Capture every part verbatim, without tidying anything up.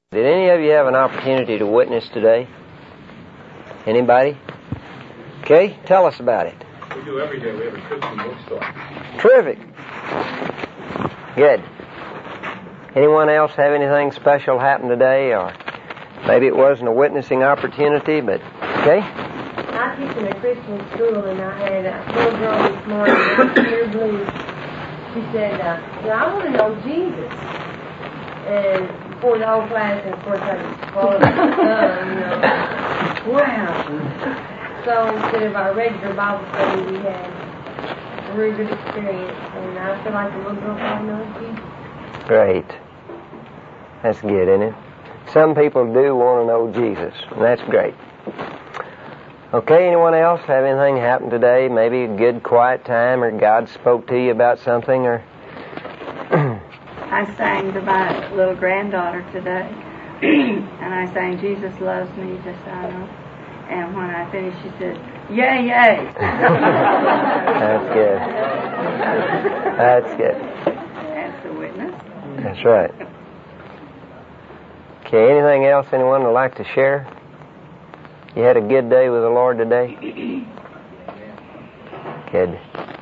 Did any of you have an opportunity to witness today? Anybody? Okay, tell us about it. We do every day. We have a Christian bookstore. Terrific. Good. Anyone else have anything special happen today? Or maybe it wasn't a witnessing opportunity, but okay? I teach in a Christian school, and I had a little girl this morning with clear blue. She said, uh, well, I want to know Jesus. And before the whole class, and of course I just followed my son, you know. Wow. So instead of our regular Bible study, we had a really good experience. And I feel like the little girl probably knows Jesus. Great. That's good, isn't it? Some people do want to know Jesus, and that's great. Okay, anyone else have anything happen today? Maybe a good quiet time, or God spoke to you about something, or... I sang to my little granddaughter today, and I sang, Jesus loves me, just so I know. And when I finished, she said, yay, yay. That's good. That's good. That's the witness. That's right. Okay, anything else anyone would like to share? You had a good day with the Lord today? Good.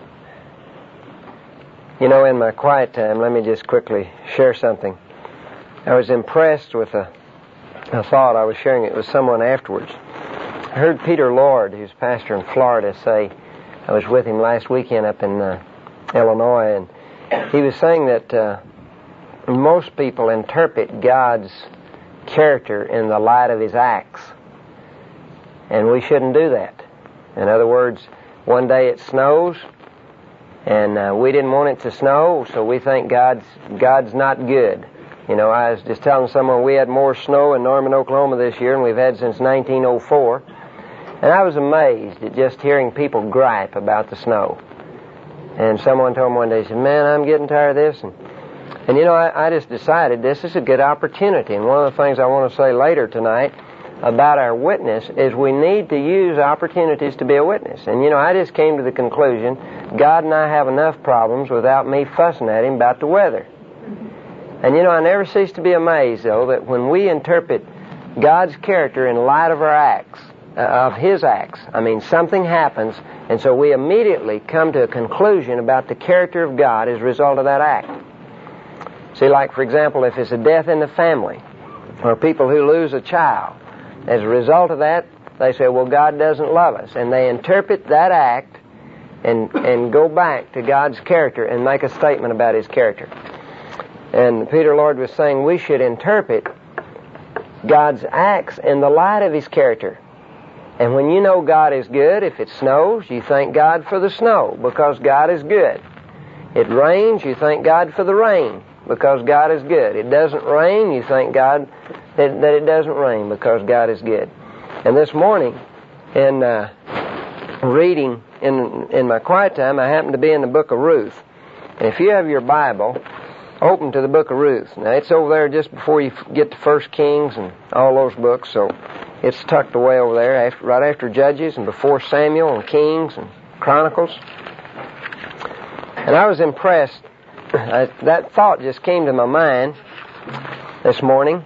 You know, in my quiet time, let me just quickly share something. I was impressed with a, a thought. I was sharing it with someone afterwards. I heard Peter Lord, who's pastor in Florida, say, I was with him last weekend up in uh, Illinois, and he was saying that uh, most people interpret God's character in the light of His acts. And we shouldn't do that. In other words, one day it snows, and uh, we didn't want it to snow, so we think God's God's not good. You know, I was just telling someone we had more snow in Norman, Oklahoma this year than we've had since nineteen oh four. And I was amazed at just hearing people gripe about the snow. And someone told me one day, said, man, I'm getting tired of this. And, and you know, I, I just decided this is a good opportunity. And one of the things I want to say later tonight about our witness is we need to use opportunities to be a witness. And, you know, I just came to the conclusion, God and I have enough problems without me fussing at Him about the weather. And, you know, I never cease to be amazed, though, that when we interpret God's character in light of our acts, uh, of His acts, I mean, something happens, and so we immediately come to a conclusion about the character of God as a result of that act. See, like, for example, if it's a death in the family, or people who lose a child, as a result of that, they say, well, God doesn't love us. And they interpret that act and and go back to God's character and make a statement about His character. And Peter Lord was saying we should interpret God's acts in the light of His character. And when you know God is good, if it snows, you thank God for the snow because God is good. It rains, you thank God for the rain because God is good. It doesn't rain, you thank God that, that it doesn't rain because God is good. And this morning, in uh, reading in in my quiet time, I happened to be in the book of Ruth. And if you have your Bible, open to the book of Ruth. Now, it's over there just before you get to First Kings and all those books, so it's tucked away over there, after, right after Judges and before Samuel and Kings and Chronicles. And I was impressed. I, that thought just came to my mind this morning.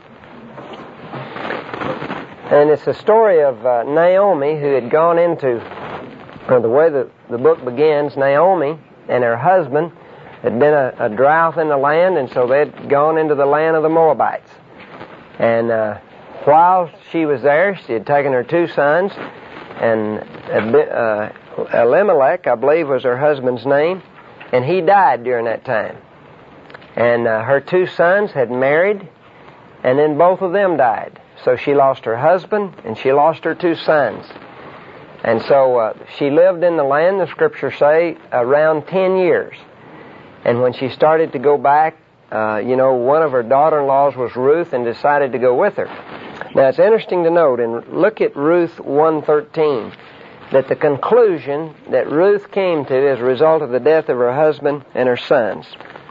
And it's the story of uh, Naomi, who had gone into, or the way that the book begins, Naomi and her husband had been a, a drought in the land, and so they'd gone into the land of the Moabites. And uh, while she was there, she had taken her two sons, and uh, Elimelech, I believe, was her husband's name, and he died during that time. And uh, her two sons had married, and then both of them died. So she lost her husband, and she lost her two sons. And so uh, she lived in the land, the Scriptures say, around ten years. And when she started to go back, uh, you know, one of her daughter-in-laws was Ruth and decided to go with her. Now, it's interesting to note, and look at Ruth one thirteen, that the conclusion that Ruth came to as a result of the death of her husband and her sons.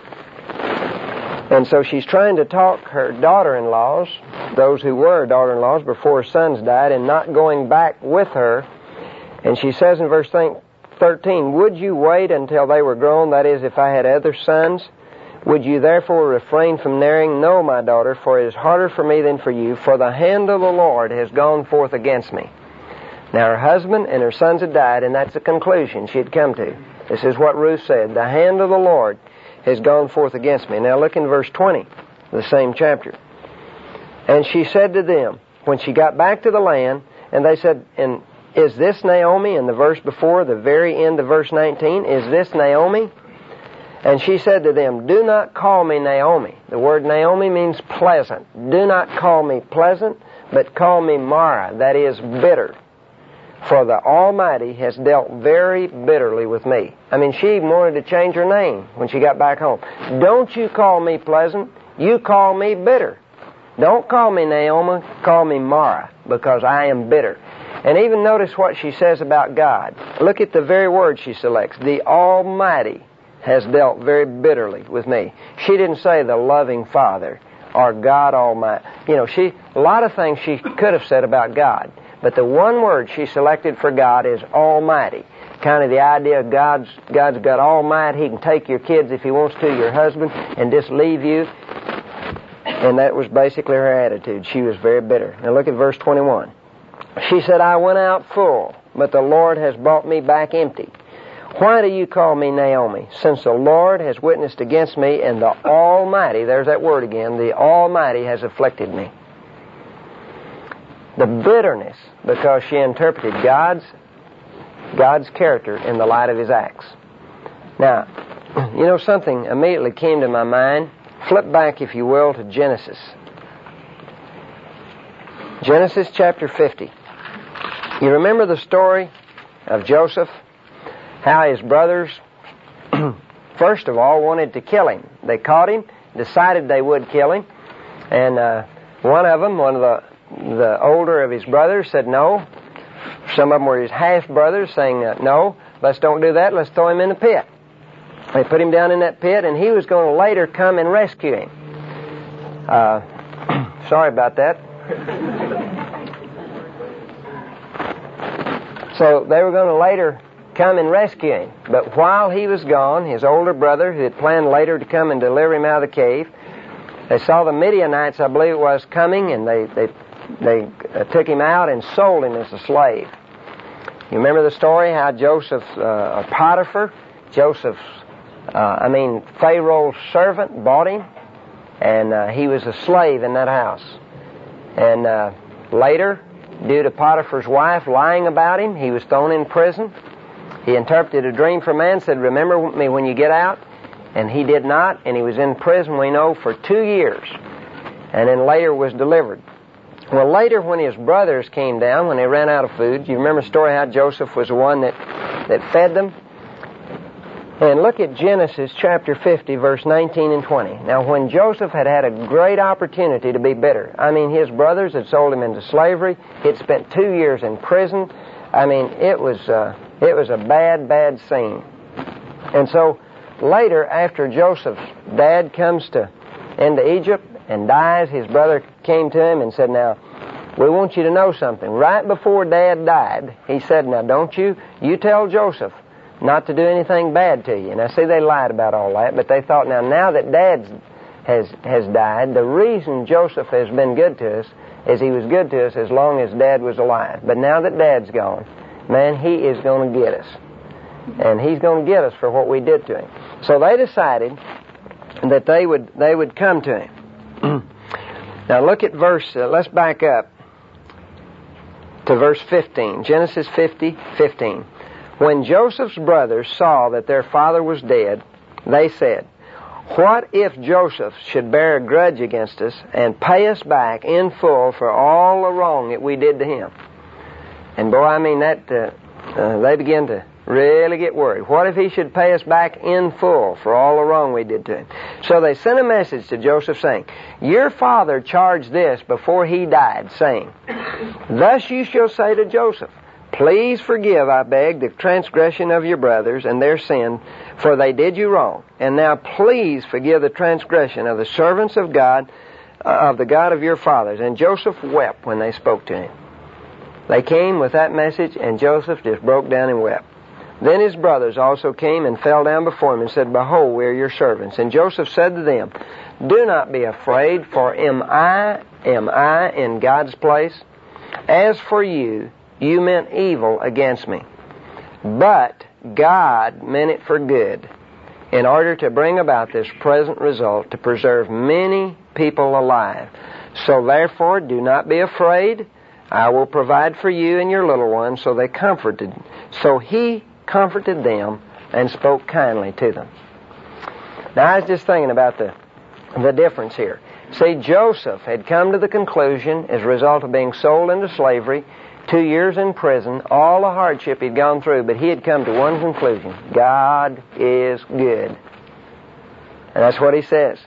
And so she's trying to talk her daughter-in-laws, those who were her daughter-in-laws before her sons died, and not going back with her. And she says in verse thirteen, would you wait until they were grown, that is, if I had other sons? Would you therefore refrain from marrying? No, my daughter, for it is harder for me than for you, for the hand of the Lord has gone forth against me. Now her husband and her sons had died, and that's the conclusion she had come to. This is what Ruth said. The hand of the Lord has gone forth against me. Now look in verse twenty, the same chapter. And she said to them, when she got back to the land, and they said, and is this Naomi? In the verse before, the very end of verse nineteen, is this Naomi? And she said to them, do not call me Naomi. The word Naomi means pleasant. Do not call me pleasant, but call me Mara, that is bitter. For the Almighty has dealt very bitterly with me. I mean, she even wanted to change her name when she got back home. Don't you call me pleasant, you call me bitter. Don't call me Naomi, call me Mara, because I am bitter. And even notice what she says about God. Look at the very word she selects. The Almighty has dealt very bitterly with me. She didn't say the loving Father or God Almighty. You know, she a lot of things she could have said about God. But the one word she selected for God is Almighty. Kind of the idea of God's, God's got all might. He can take your kids if He wants to, your husband, and just leave you. And that was basically her attitude. She was very bitter. Now look at verse twenty-one. She said, I went out full, but the Lord has brought me back empty. Why do you call me Naomi? Since the Lord has witnessed against me, and the Almighty, there's that word again, the Almighty has afflicted me. The bitterness, because she interpreted God's God's character in the light of His acts. Now, you know, something immediately came to my mind. Flip back, if you will, to Genesis. Genesis chapter fifty. You remember the story of Joseph? How his brothers, first of all, wanted to kill him. They caught him, decided they would kill him, and uh, one of them, one of the the older of his brothers, said no. Some of them were his half-brothers, saying, uh, no, let's don't do that, let's throw him in the pit. They put him down in that pit, and he was going to later come and rescue him. Uh, sorry about that. So they were going to later come and rescue him. But while he was gone, his older brother, who had planned later to come and deliver him out of the cave, they saw the Midianites, I believe it was, coming, and they they they uh, took him out and sold him as a slave. You remember the story how Joseph, uh, Potiphar, Joseph's, uh, I mean Pharaoh's servant, bought him, and uh, he was a slave in that house. And uh, later, due to Potiphar's wife lying about him, he was thrown in prison. He interpreted a dream for a man, said, remember me when you get out. And he did not, and he was in prison, we know, for two years. And then later was delivered. Well, later when his brothers came down, when they ran out of food, you remember the story how Joseph was the one that, that fed them? And look at Genesis chapter fifty, verse nineteen and twenty. Now, when Joseph had had a great opportunity to be bitter, I mean, his brothers had sold him into slavery. He'd spent two years in prison. I mean, it was, uh, it was a bad, bad scene. And so, later, after Joseph's dad comes to into Egypt and dies, his brother came to him and said, now, we want you to know something. Right before Dad died, he said, now, don't you, you tell Joseph not to do anything bad to you. And I see they lied about all that, but they thought, now, now that Dad has, has died, the reason Joseph has been good to us is he was good to us as long as Dad was alive. But now that Dad's gone, man, he is going to get us. And he's going to get us for what we did to him. So they decided that they would they would come to him. Now look at verse, uh, let's back up to verse fifteen. Genesis fifty, fifteen. When Joseph's brothers saw that their father was dead, they said, what if Joseph should bear a grudge against us and pay us back in full for all the wrong that we did to him? And boy, I mean, that uh, uh, they began to really get worried. What if he should pay us back in full for all the wrong we did to him? So they sent a message to Joseph saying, your father charged this before he died, saying, thus you shall say to Joseph, please forgive, I beg, the transgression of your brothers and their sin, for they did you wrong. And now please forgive the transgression of the servants of God, uh, of the God of your fathers. And Joseph wept when they spoke to him. They came with that message, and Joseph just broke down and wept. Then his brothers also came and fell down before him and said, Behold, we are your servants. And Joseph said to them, Do not be afraid, for am I, am I in God's place? As for you, you meant evil against me. But God meant it for good, in order to bring about this present result, to preserve many people alive. So therefore, do not be afraid. I will provide for you and your little ones. So they comforted. So he comforted them and spoke kindly to them. Now, I was just thinking about the, the difference here. See, Joseph had come to the conclusion, as a result of being sold into slavery, two years in prison, all the hardship he'd gone through, but he had come to one conclusion: God is good. And that's what he says.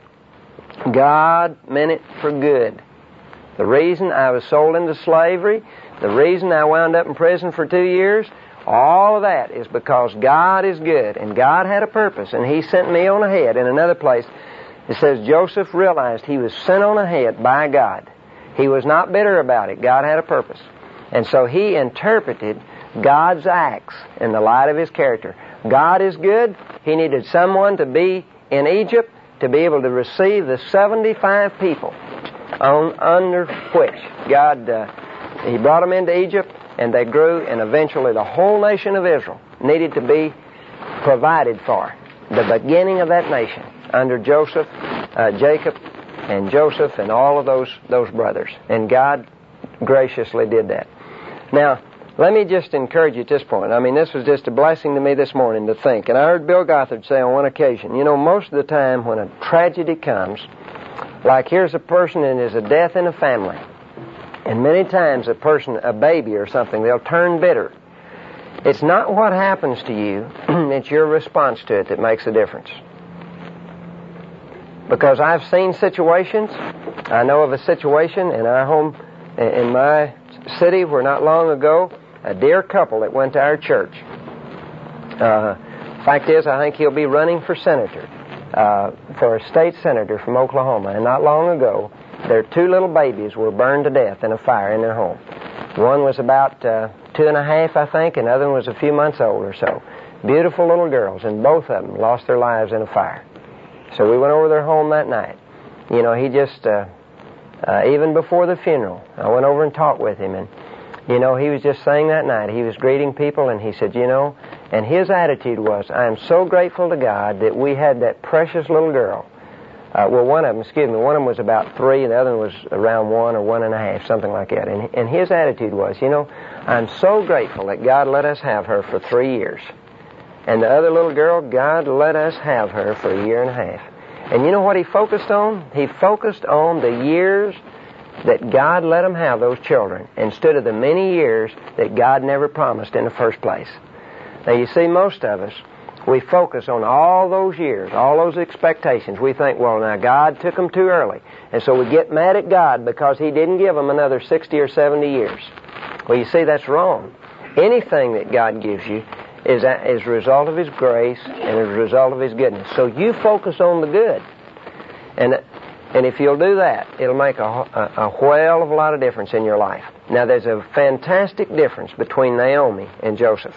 God meant it for good. The reason I was sold into slavery, the reason I wound up in prison for two years, all of that is because God is good, and God had a purpose, and he sent me on ahead. In another place, it says Joseph realized he was sent on ahead by God. He was not bitter about it. God had a purpose. And so he interpreted God's acts in the light of his character. God is good. He needed someone to be in Egypt to be able to receive the seventy-five people on under which God, uh, he brought them into Egypt, and they grew, and eventually the whole nation of Israel needed to be provided for. The beginning of that nation under Joseph, uh, Jacob, and Joseph, and all of those those brothers. And God graciously did that. Now, let me just encourage you at this point. I mean, this was just a blessing to me this morning to think. And I heard Bill Gothard say on one occasion, you know, most of the time when a tragedy comes, like here's a person and there's a death in a family, and many times a person, a baby or something, they'll turn bitter. It's not what happens to you, it's your response to it that makes a difference. Because I've seen situations, I know of a situation in our home, in my city where not long ago, a dear couple that went to our church. Uh, fact is, I think he'll be running for senator, uh, for a state senator from Oklahoma. And not long ago, their two little babies were burned to death in a fire in their home. One was about uh, two and a half, I think, and the other one was a few months old or so. Beautiful little girls, and both of them lost their lives in a fire. So we went over their home that night. You know, he just, uh, uh, even before the funeral, I went over and talked with him, and, you know, he was just saying that night, he was greeting people, and he said, you know, and his attitude was, I am so grateful to God that we had that precious little girl. Uh, well, one of them, excuse me, one of them was about three, and the other one was around one or one and a half, something like that. And, and his attitude was, you know, I'm so grateful that God let us have her for three years. And the other little girl, God let us have her for a year and a half. And you know what he focused on? He focused on the years that God let them have those children, instead of the many years that God never promised in the first place. Now, you see, most of us, we focus on all those years, all those expectations. We think, well, now God took them too early. And so we get mad at God because he didn't give them another sixty or seventy years. Well, you see, that's wrong. Anything that God gives you is as a result of his grace and as a result of his goodness. So you focus on the good. And and if you'll do that, it'll make a, a, a whale of a lot of difference in your life. Now, there's a fantastic difference between Naomi and Joseph.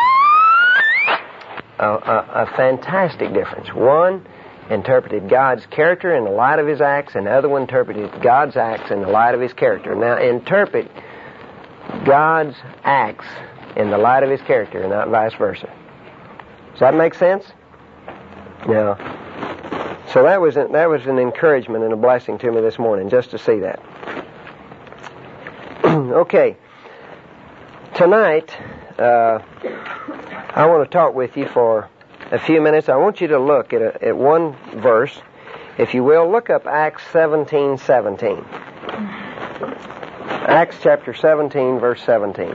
A, a, a fantastic difference. One interpreted God's character in the light of his acts, and the other one interpreted God's acts in the light of his character. Now, interpret God's acts in the light of his character, and not vice versa. Does that make sense? Yeah. So that was a, that was an encouragement and a blessing to me this morning, just to see that. Okay. Tonight, uh, I want to talk with you for a few minutes. I want you to look at, a, at one verse. If you will, look up Acts seventeen seventeen. Acts chapter seventeen, verse seventeen.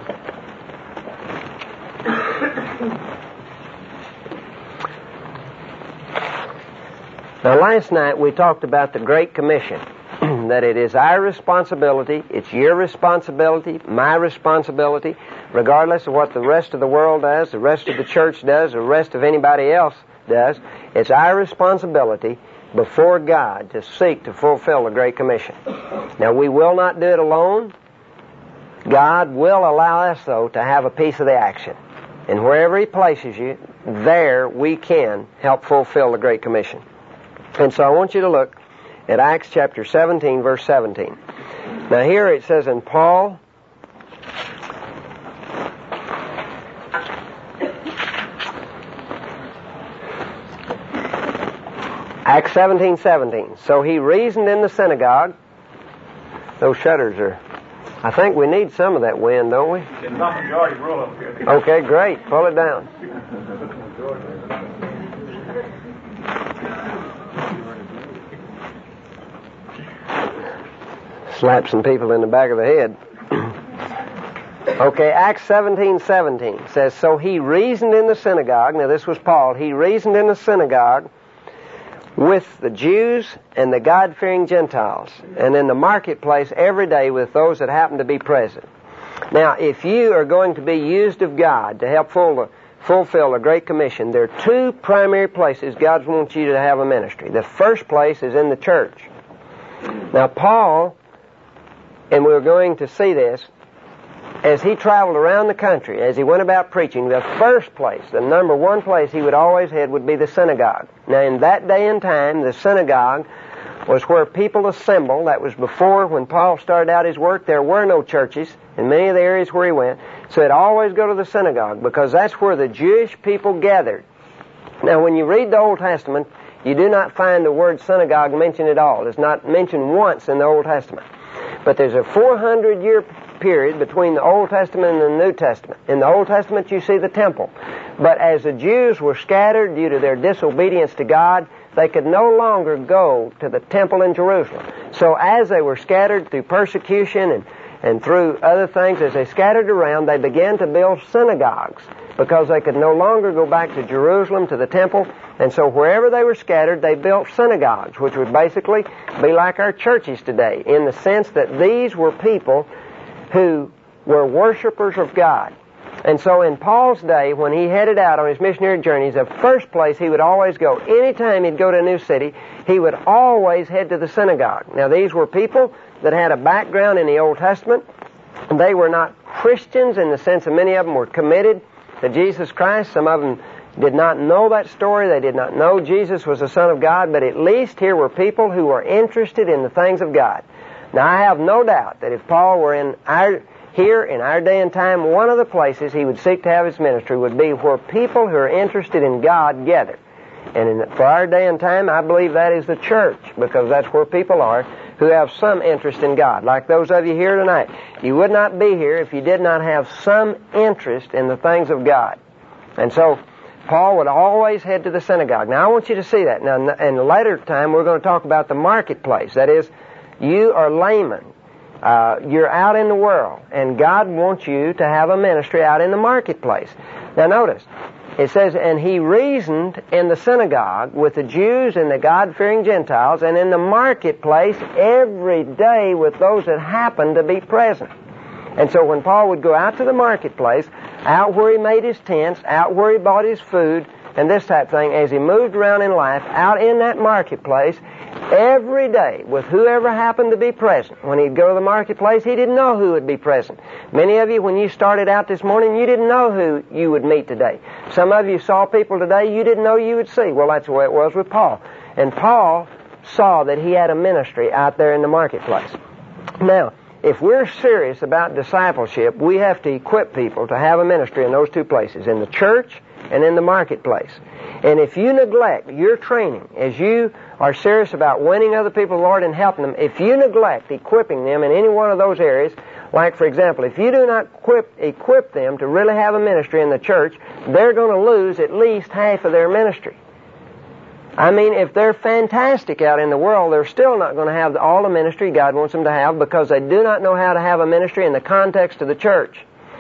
Now, last night we talked about the Great Commission, that it is our responsibility, it's your responsibility, my responsibility, regardless of what the rest of the world does, the rest of the church does, the rest of anybody else does. It's our responsibility before God to seek to fulfill the Great Commission. Now, we will not do it alone. God will allow us, though, to have a piece of the action. And wherever He places you, there we can help fulfill the Great Commission. And so I want you to look at Acts chapter seventeen, verse seventeen. Now here it says, and Paul Acts seventeen, seventeen. So he reasoned in the synagogue. Those shutters are, I think we need some of that wind, don't we? It's not majority rule up here. Okay, great. Pull it down. Slap some people in the back of the head. Okay, Acts seventeen, seventeen says, so he reasoned in the synagogue. Now this was Paul. He reasoned in the synagogue with the Jews and the God-fearing Gentiles, and in the marketplace every day with those that happen to be present. Now, if you are going to be used of God to help full, fulfill the Great Commission, there are two primary places God wants you to have a ministry. The first place is in the church. Now, Paul, and we're going to see this, as he traveled around the country, as he went about preaching, the first place, the number one place he would always head would be the synagogue. Now, in that day and time, the synagogue was where people assembled. That was before, when Paul started out his work, there were no churches in many of the areas where he went. So he'd always go to the synagogue because that's where the Jewish people gathered. Now, when you read the Old Testament, you do not find the word synagogue mentioned at all. It's not mentioned once in the Old Testament. But there's a four hundred year period between the Old Testament and the New Testament. In the Old Testament you see the temple. But as the Jews were scattered due to their disobedience to God, they could no longer go to the temple in Jerusalem. So as they were scattered through persecution and, and through other things, as they scattered around, they began to build synagogues because they could no longer go back to Jerusalem, to the temple. And so wherever they were scattered, they built synagogues, which would basically be like our churches today, in the sense that these were people who were worshipers of God. And so in Paul's day, when he headed out on his missionary journeys, the first place he would always go, anytime he'd go to a new city, he would always head to the synagogue. Now these were people that had a background in the Old Testament. They were not Christians in the sense that many of them were committed to Jesus Christ. Some of them did not know that story. They did not know Jesus was the Son of God, but at least here were people who were interested in the things of God. Now, I have no doubt that if Paul were in our, here in our day and time, one of the places he would seek to have his ministry would be where people who are interested in God gather. And in, for our day and time, I believe that is the church, because that's where people are who have some interest in God. Like those of you here tonight. You would not be here if you did not have some interest in the things of God. And so, Paul would always head to the synagogue. Now, I want you to see that. Now, in a later time, we're going to talk about the marketplace. That is, you are laymen. Uh, you're out in the world, and God wants you to have a ministry out in the marketplace. Now notice, it says, and he reasoned in the synagogue with the Jews and the God-fearing Gentiles, and in the marketplace every day with those that happened to be present. And so when Paul would go out to the marketplace, out where he made his tents, out where he bought his food, and this type of thing, as he moved around in life, out in that marketplace, every day with whoever happened to be present. When he'd go to the marketplace, he didn't know who would be present. Many of you, when you started out this morning, you didn't know who you would meet today. Some of you saw people today you didn't know you would see. Well, that's the way it was with Paul. And Paul saw that he had a ministry out there in the marketplace. Now, if we're serious about discipleship, we have to equip people to have a ministry in those two places, in the church and in the marketplace. And if you neglect your training, as you are serious about winning other people to the Lord and helping them, if you neglect equipping them in any one of those areas, like, for example, if you do not equip, equip them to really have a ministry in the church, they're going to lose at least half of their ministry. I mean, if they're fantastic out in the world, they're still not going to have all the ministry God wants them to have because they do not know how to have a ministry in the context of the church.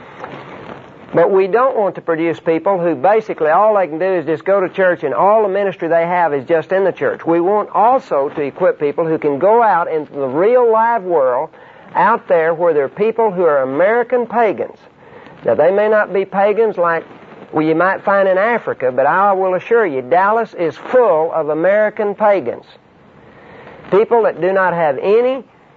But we don't want to produce people who basically all they can do is just go to church and all the ministry they have is just in the church. We want also to equip people who can go out into the real live world out there where there are people who are American pagans. Now, they may not be pagans like well, you might find in Africa, but I will assure you, Dallas is full of American pagans. People that do not have any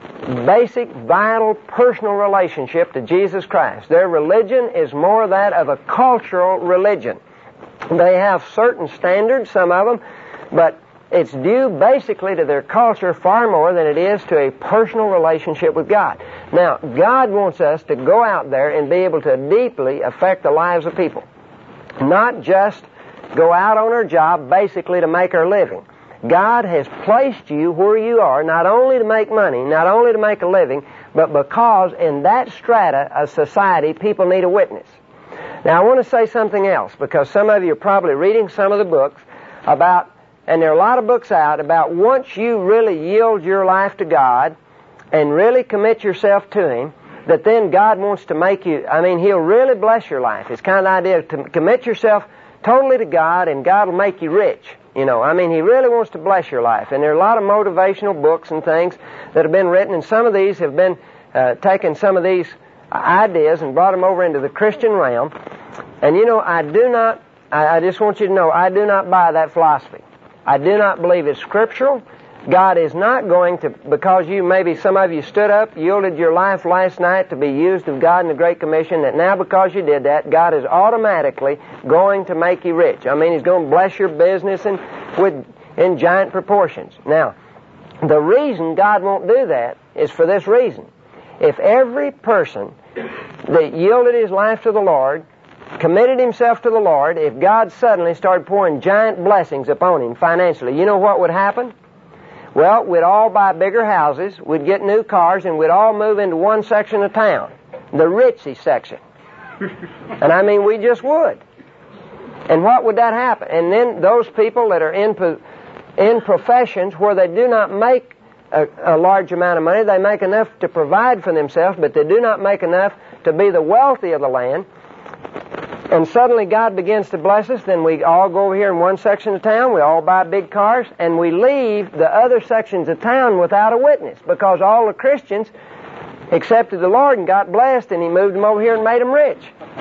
basic, vital, personal relationship to Jesus Christ. Their religion is more that of a cultural religion. They have certain standards, some of them, but it's due basically to their culture far more than it is to a personal relationship with God. Now, God wants us to go out there and be able to deeply affect the lives of people. Not just go out on our job basically to make our living. God has placed you where you are not only to make money, not only to make a living, but because in that strata of society people need a witness. Now I want to say something else, because some of you are probably reading some of the books about, and there are a lot of books out about once you really yield your life to God and really commit yourself to Him, that then God wants to make you, I mean, He'll really bless your life. It's kind of the idea to commit yourself totally to God and God will make you rich. You know, I mean, He really wants to bless your life. And there are a lot of motivational books and things that have been written, and some of these have been uh, taken some of these ideas and brought them over into the Christian realm. And you know, I do not, I, I just want you to know, I do not buy that philosophy. I do not believe it's scriptural. God is not going to, because you, maybe some of you stood up, yielded your life last night to be used of God in the Great Commission, that now because you did that, God is automatically going to make you rich. I mean, He's going to bless your business and with, in giant proportions. Now, the reason God won't do that is for this reason. If every person that yielded his life to the Lord, committed himself to the Lord, if God suddenly started pouring giant blessings upon him financially, you know what would happen? Well, we'd all buy bigger houses, we'd get new cars, and we'd all move into one section of town, the ritzy section. And I mean, we just would. And what would that happen? And then those people that are in in professions where they do not make a, a large amount of money, they make enough to provide for themselves, but they do not make enough to be the wealthy of the land, and suddenly God begins to bless us, then we all go over here in one section of town, we all buy big cars, and we leave the other sections of town without a witness, because all the Christians accepted the Lord and got blessed, and He moved them over here and made them rich.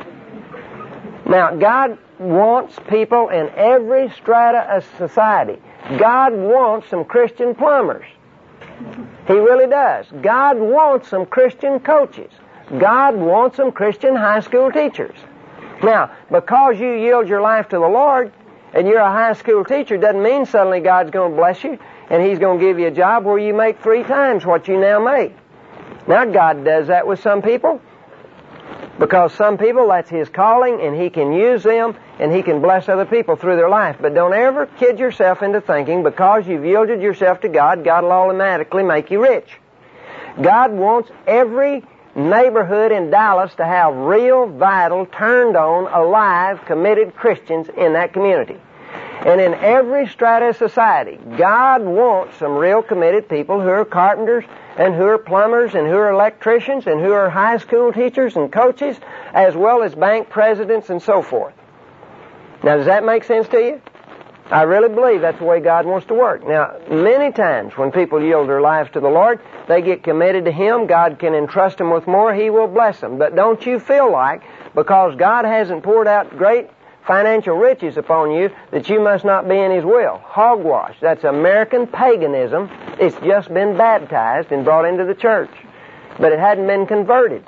Now, God wants people in every strata of society. God wants some Christian plumbers. He really does. God wants some Christian coaches. God wants some Christian high school teachers. Now, because you yield your life to the Lord and you're a high school teacher, doesn't mean suddenly God's going to bless you and He's going to give you a job where you make three times what you now make. Now, God does that with some people, because some people, that's His calling, and He can use them and He can bless other people through their life. But don't ever kid yourself into thinking because you've yielded yourself to God, God will automatically make you rich. God wants every neighborhood in Dallas to have real, vital, turned on, alive, committed Christians in that community. And in every strata of society, God wants some real committed people who are carpenters and who are plumbers and who are electricians and who are high school teachers and coaches, as well as bank presidents and so forth. Now, does that make sense to you? I really believe that's the way God wants to work. Now, many times when people yield their lives to the Lord, they get committed to Him. God can entrust them with more. He will bless them. But don't you feel like, because God hasn't poured out great financial riches upon you, that you must not be in His will. Hogwash. That's American paganism. It's just been baptized and brought into the church. But it hadn't been converted.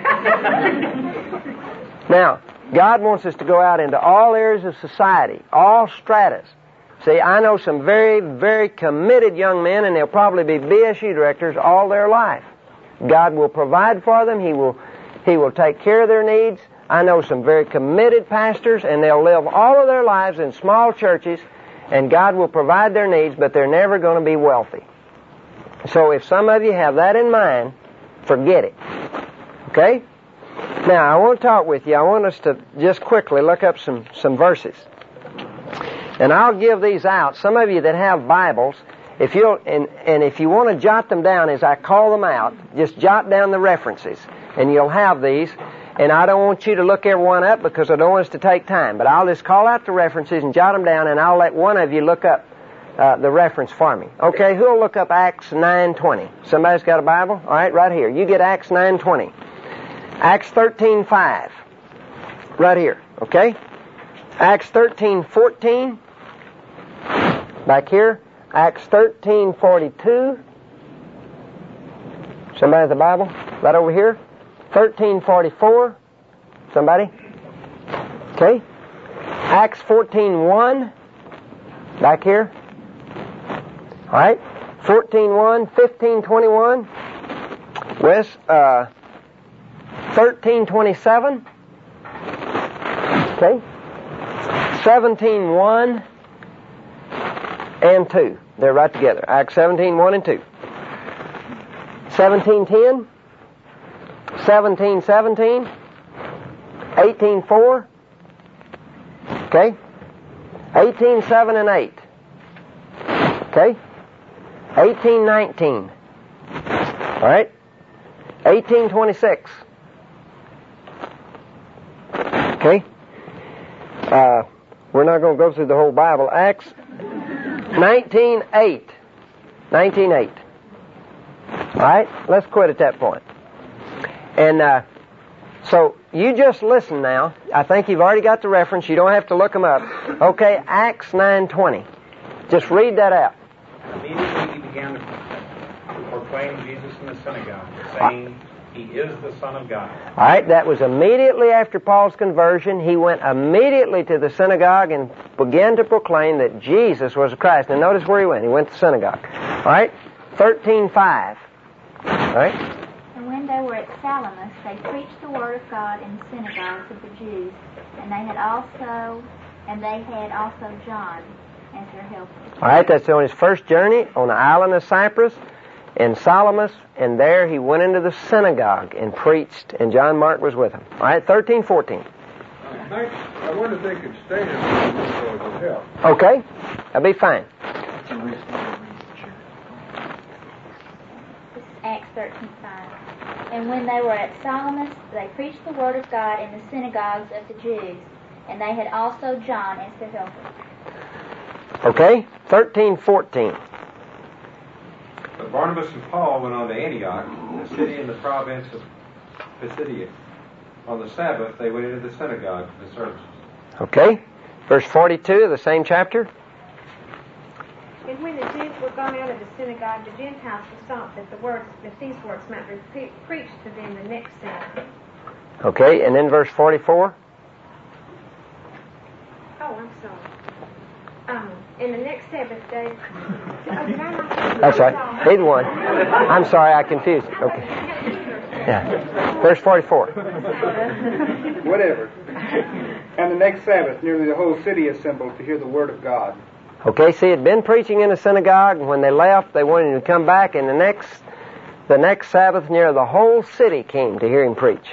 Now, God wants us to go out into all areas of society, all stratas. See, I know some very, very committed young men, and they'll probably be B S U directors all their life. God will provide for them. He will, He will take care of their needs. I know some very committed pastors, and they'll live all of their lives in small churches, and God will provide their needs, but they're never going to be wealthy. So if some of you have that in mind, forget it. Okay? Now, I want to talk with you. I want us to just quickly look up some, some verses. And I'll give these out. Some of you that have Bibles, if you'll, and, and if you want to jot them down as I call them out, just jot down the references, and you'll have these. And I don't want you to look every one up because I don't want us to take time. But I'll just call out the references and jot them down, and I'll let one of you look up uh, the reference for me. Okay, who'll look up Acts nine twenty? Somebody's got a Bible? All right, right here. You get Acts nine twenty. Acts thirteen five. Right here, okay? Acts thirteen fourteen. Back here. Acts thirteen forty-two. Somebody at the Bible? Right over here? thirteen forty-four. Somebody? Okay. Acts fourteen one. Back here. All right. fourteen one, fifteen twenty-one. West, uh, thirteen twenty-seven. Okay. seventeen one and two. They're right together. Acts seventeen one and two. seventeen ten. seventeen seventeen. eighteen four. Okay. eighteen seven and eight. Okay. eighteen nineteen. All right. eighteen twenty-six. Okay. Uh, we're not going to go through the whole Bible. Acts nineteen eight. nineteen eight. All right. Let's quit at that point. And uh, so you just listen now. I think you've already got the reference. You don't have to look them up. Okay. Acts nine twenty. Just read that out. Immediately he began to proclaim Jesus in the synagogue, saying, He is the Son of God. All right, that was immediately after Paul's conversion. He went immediately to the synagogue and began to proclaim that Jesus was the Christ. Now notice where he went. He went to the synagogue. All right, thirteen five. All right. And when they were at Salamis, they preached the word of God in the synagogues of the Jews, and they had also, and they had also John as their helper. All right, that's on his first journey on the island of Cyprus in Salamis, and there he went into the synagogue and preached, and John Mark was with him. All right, thirteen fourteen. I wonder if they could stay in the would help. Okay, that'll be fine. This is Acts thirteen five. And when they were at Salamis, they preached the word of God in the synagogues of the Jews, and they had also John as their helper. Okay, thirteen fourteen. But Barnabas and Paul went on to Antioch, a city in the province of Pisidia. On the Sabbath, they went into the synagogue for the services. Okay, verse forty-two of the same chapter. And when the Jews were gone out of the synagogue, the Gentiles besought that the words, that these words might be pre- preached to them the next Sabbath. Okay, and then verse forty-four. Oh, I'm sorry. Um, in the next Sabbath day. That's right. Either one. I'm sorry, I confused it. Okay. Yeah. Verse forty-four. Whatever. And the next Sabbath, nearly the whole city assembled to hear the word of God. Okay, see, had been preaching in the synagogue, and when they left, they wanted him to come back, and the next, the next Sabbath, near the whole city came to hear him preach.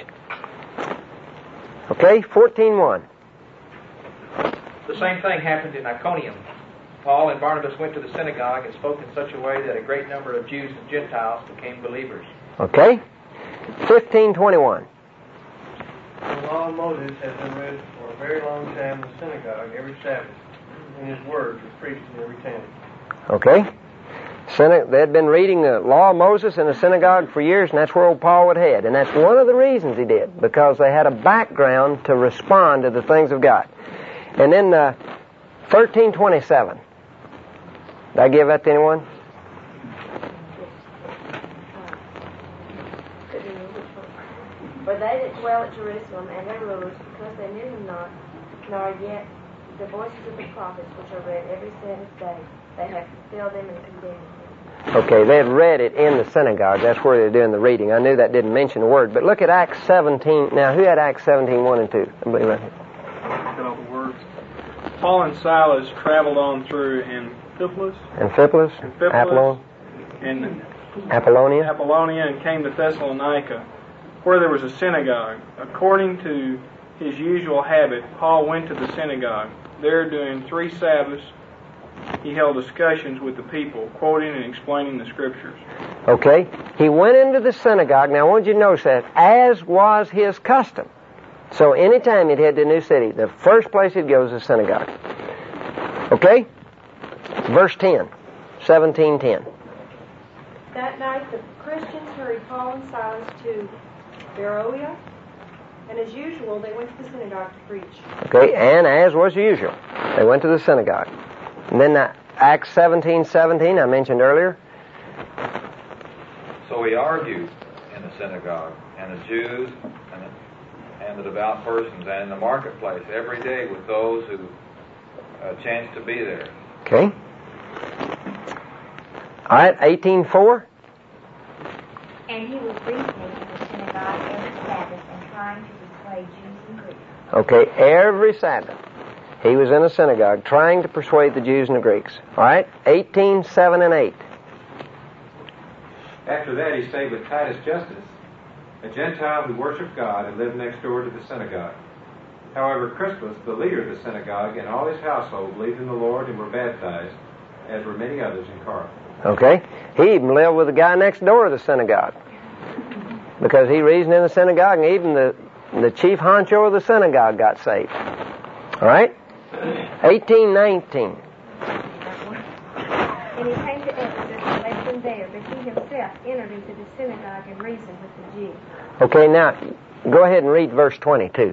Okay, fourteen one. The same thing happened in Iconium. Paul and Barnabas went to the synagogue and spoke in such a way that a great number of Jews and Gentiles became believers. Okay, fifteen twenty-one. The law of Moses has been read for a very long time in the synagogue every Sabbath, and his words were preached in every town. Okay. Syna- they had been reading the law of Moses in the synagogue for years, and that's where old Paul would head. And that's one of the reasons he did, because they had a background to respond to the things of God. And then uh, thirteen twenty-seven. Did I give that to anyone? For they that dwell at Jerusalem and their rulers, because they knew him not, nor yet the voices of the prophets which are read every Sabbath day, they have fulfilled them and condemned them. Okay, they had read it in the synagogue. That's where they're doing the reading. I knew that didn't mention a word. But look at Acts seventeen. Now, who had Acts seventeen one and two? Somebody right here. Look at all the words. Paul and Silas traveled on through Amphipolis, Amphipolis, Amphipolis Apollon, and Apollonia. Apollonia, and came to Thessalonica, where there was a synagogue. According to his usual habit, Paul went to the synagogue. There, during three Sabbaths, he held discussions with the people, quoting and explaining the Scriptures. Okay, he went into the synagogue. Now, I want you to notice that, as was his custom. So anytime he'd head to a new city, the first place he'd go is the synagogue. Okay? Verse ten, seventeen ten. That night the Christians hurried Paul and Silas to Beroea, and as usual they went to the synagogue to preach. Okay, and as was usual, they went to the synagogue. And then uh, Acts seventeen seventeen, I mentioned earlier. So he argued in the synagogue, and the Jews and the, and the devout persons, and in the marketplace every day with those who uh, chanced to be there. Okay. All right, eighteen four. And he was reasoning in the synagogue every Sabbath and trying to persuade Jews and Greeks. Okay, every Sabbath. He was in a synagogue trying to persuade the Jews and the Greeks. All right, eighteen seven and eight. After that, he stayed with Titus Justus, a Gentile who worshiped God and lived next door to the synagogue. However, Crispus, the leader of the synagogue, and all his household believed in the Lord and were baptized, as were many others in Corinth. Okay, he even lived with the guy next door to the synagogue, because he reasoned in the synagogue, and even the the chief honcho of the synagogue got saved. All right, eighteen nineteen. And he came to Ephesus and left them there, but he himself entered into the synagogue and reasoned with the Jews. Okay, now go ahead and read verse twenty-two.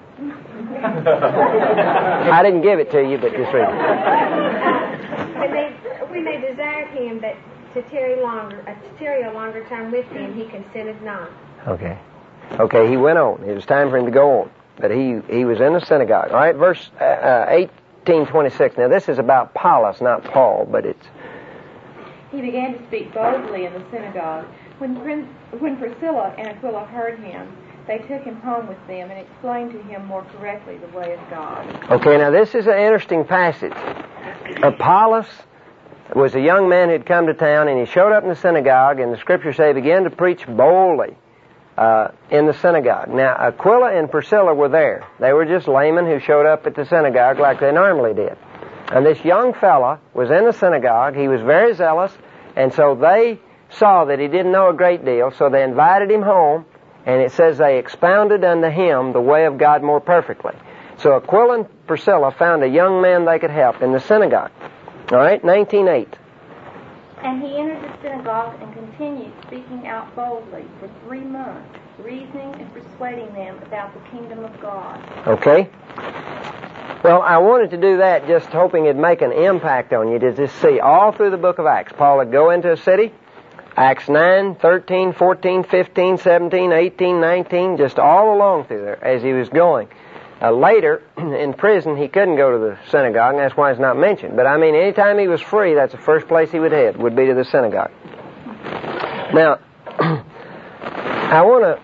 I didn't give it to you, but just read it. When they, when they desired him that to tarry longer, uh, to tarry a longer time with them, he consented not. Okay. Okay, he went on. It was time for him to go on. But he, he was in the synagogue. All right, verse uh, uh, eighteen twenty-six. Now, this is about Apollos, not Paul, but it's... He began to speak boldly in the synagogue. When, Prin- when Priscilla and Aquila heard him, they took him home with them and explained to him more correctly the way of God. Okay, now this is an interesting passage. Apollos was a young man who'd come to town, and he showed up in the synagogue, and the scriptures say he began to preach boldly uh, in the synagogue. Now, Aquila and Priscilla were there. They were just laymen who showed up at the synagogue like they normally did. And this young fella was in the synagogue. He was very zealous, and so they saw that he didn't know a great deal, so they invited him home, and it says they expounded unto him the way of God more perfectly. So Aquila and Priscilla found a young man they could help in the synagogue. All right, nineteen eight. And he entered the synagogue and continued speaking out boldly for three months, reasoning and persuading them about the kingdom of God. Okay. Well, I wanted to do that just hoping it'd make an impact on you to just see all through the book of Acts. Paul would go into a city, Acts nine, thirteen, fourteen, fifteen, seventeen, eighteen, nineteen, just all along through there as he was going. Uh, later, in prison, he couldn't go to the synagogue, and that's why it's not mentioned. But, I mean, anytime he was free, that's the first place he would head, would be to the synagogue. Now, I want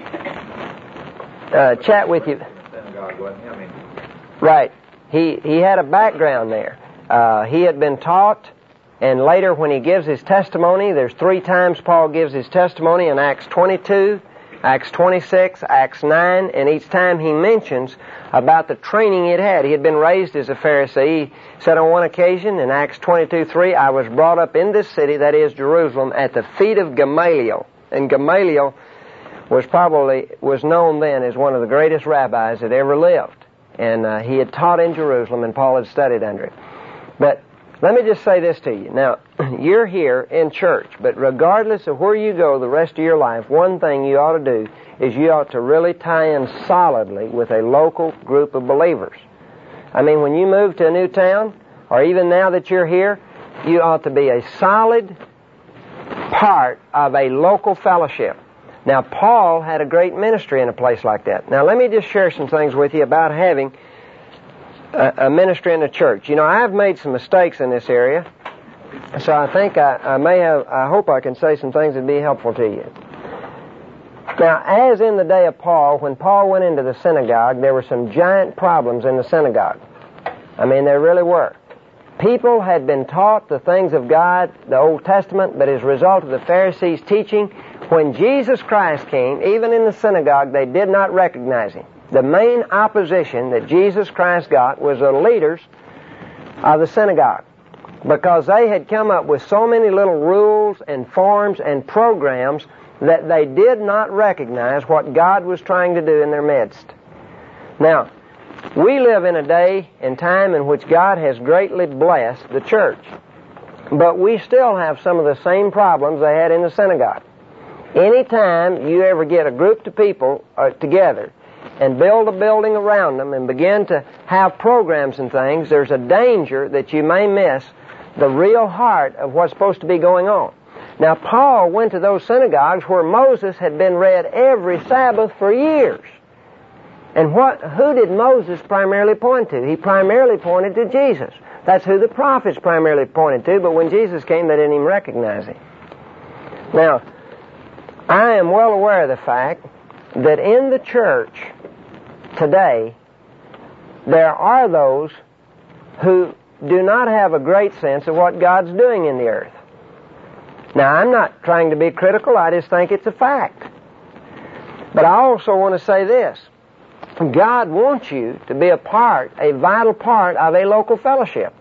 to uh, chat with you. Synagogue wasn't him. I mean, Right. He, he had a background there. Uh, he had been taught, and later when he gives his testimony, there's three times Paul gives his testimony in Acts twenty-two, Acts twenty-six, Acts nine, and each time he mentions about the training he had had. He had been raised as a Pharisee. He said on one occasion in Acts twenty-two three, I was brought up in this city, that is Jerusalem, at the feet of Gamaliel. And Gamaliel was probably, was known then as one of the greatest rabbis that ever lived. And uh, he had taught in Jerusalem, and Paul had studied under him. But let me just say this to you. Now, you're here in church, but regardless of where you go the rest of your life, one thing you ought to do is you ought to really tie in solidly with a local group of believers. I mean, when you move to a new town, or even now that you're here, you ought to be a solid part of a local fellowship. Now, Paul had a great ministry in a place like that. Now, let me just share some things with you about having a, a ministry in the church. You know, I've made some mistakes in this area, so I think I, I may have, I hope I can say some things that would be helpful to you. Now, as in the day of Paul, when Paul went into the synagogue, there were some giant problems in the synagogue. I mean, there really were. People had been taught the things of God, the Old Testament, but as a result of the Pharisees' teaching, when Jesus Christ came, even in the synagogue, they did not recognize him. The main opposition that Jesus Christ got was the leaders of the synagogue, because they had come up with so many little rules and forms and programs that they did not recognize what God was trying to do in their midst. Now, we live in a day and time in which God has greatly blessed the church, but we still have some of the same problems they had in the synagogue. Anytime you ever get a group of people uh, together and build a building around them and begin to have programs and things, there's a danger that you may miss the real heart of what's supposed to be going on. Now, Paul went to those synagogues where Moses had been read every Sabbath for years. And what? Who did Moses primarily point to? He primarily pointed to Jesus. That's who the prophets primarily pointed to, but when Jesus came, they didn't even recognize him. Now, I am well aware of the fact that in the church today, there are those who do not have a great sense of what God's doing in the earth. Now, I'm not trying to be critical, I just think it's a fact. But I also want to say this. God wants you to be a part, a vital part of a local fellowship.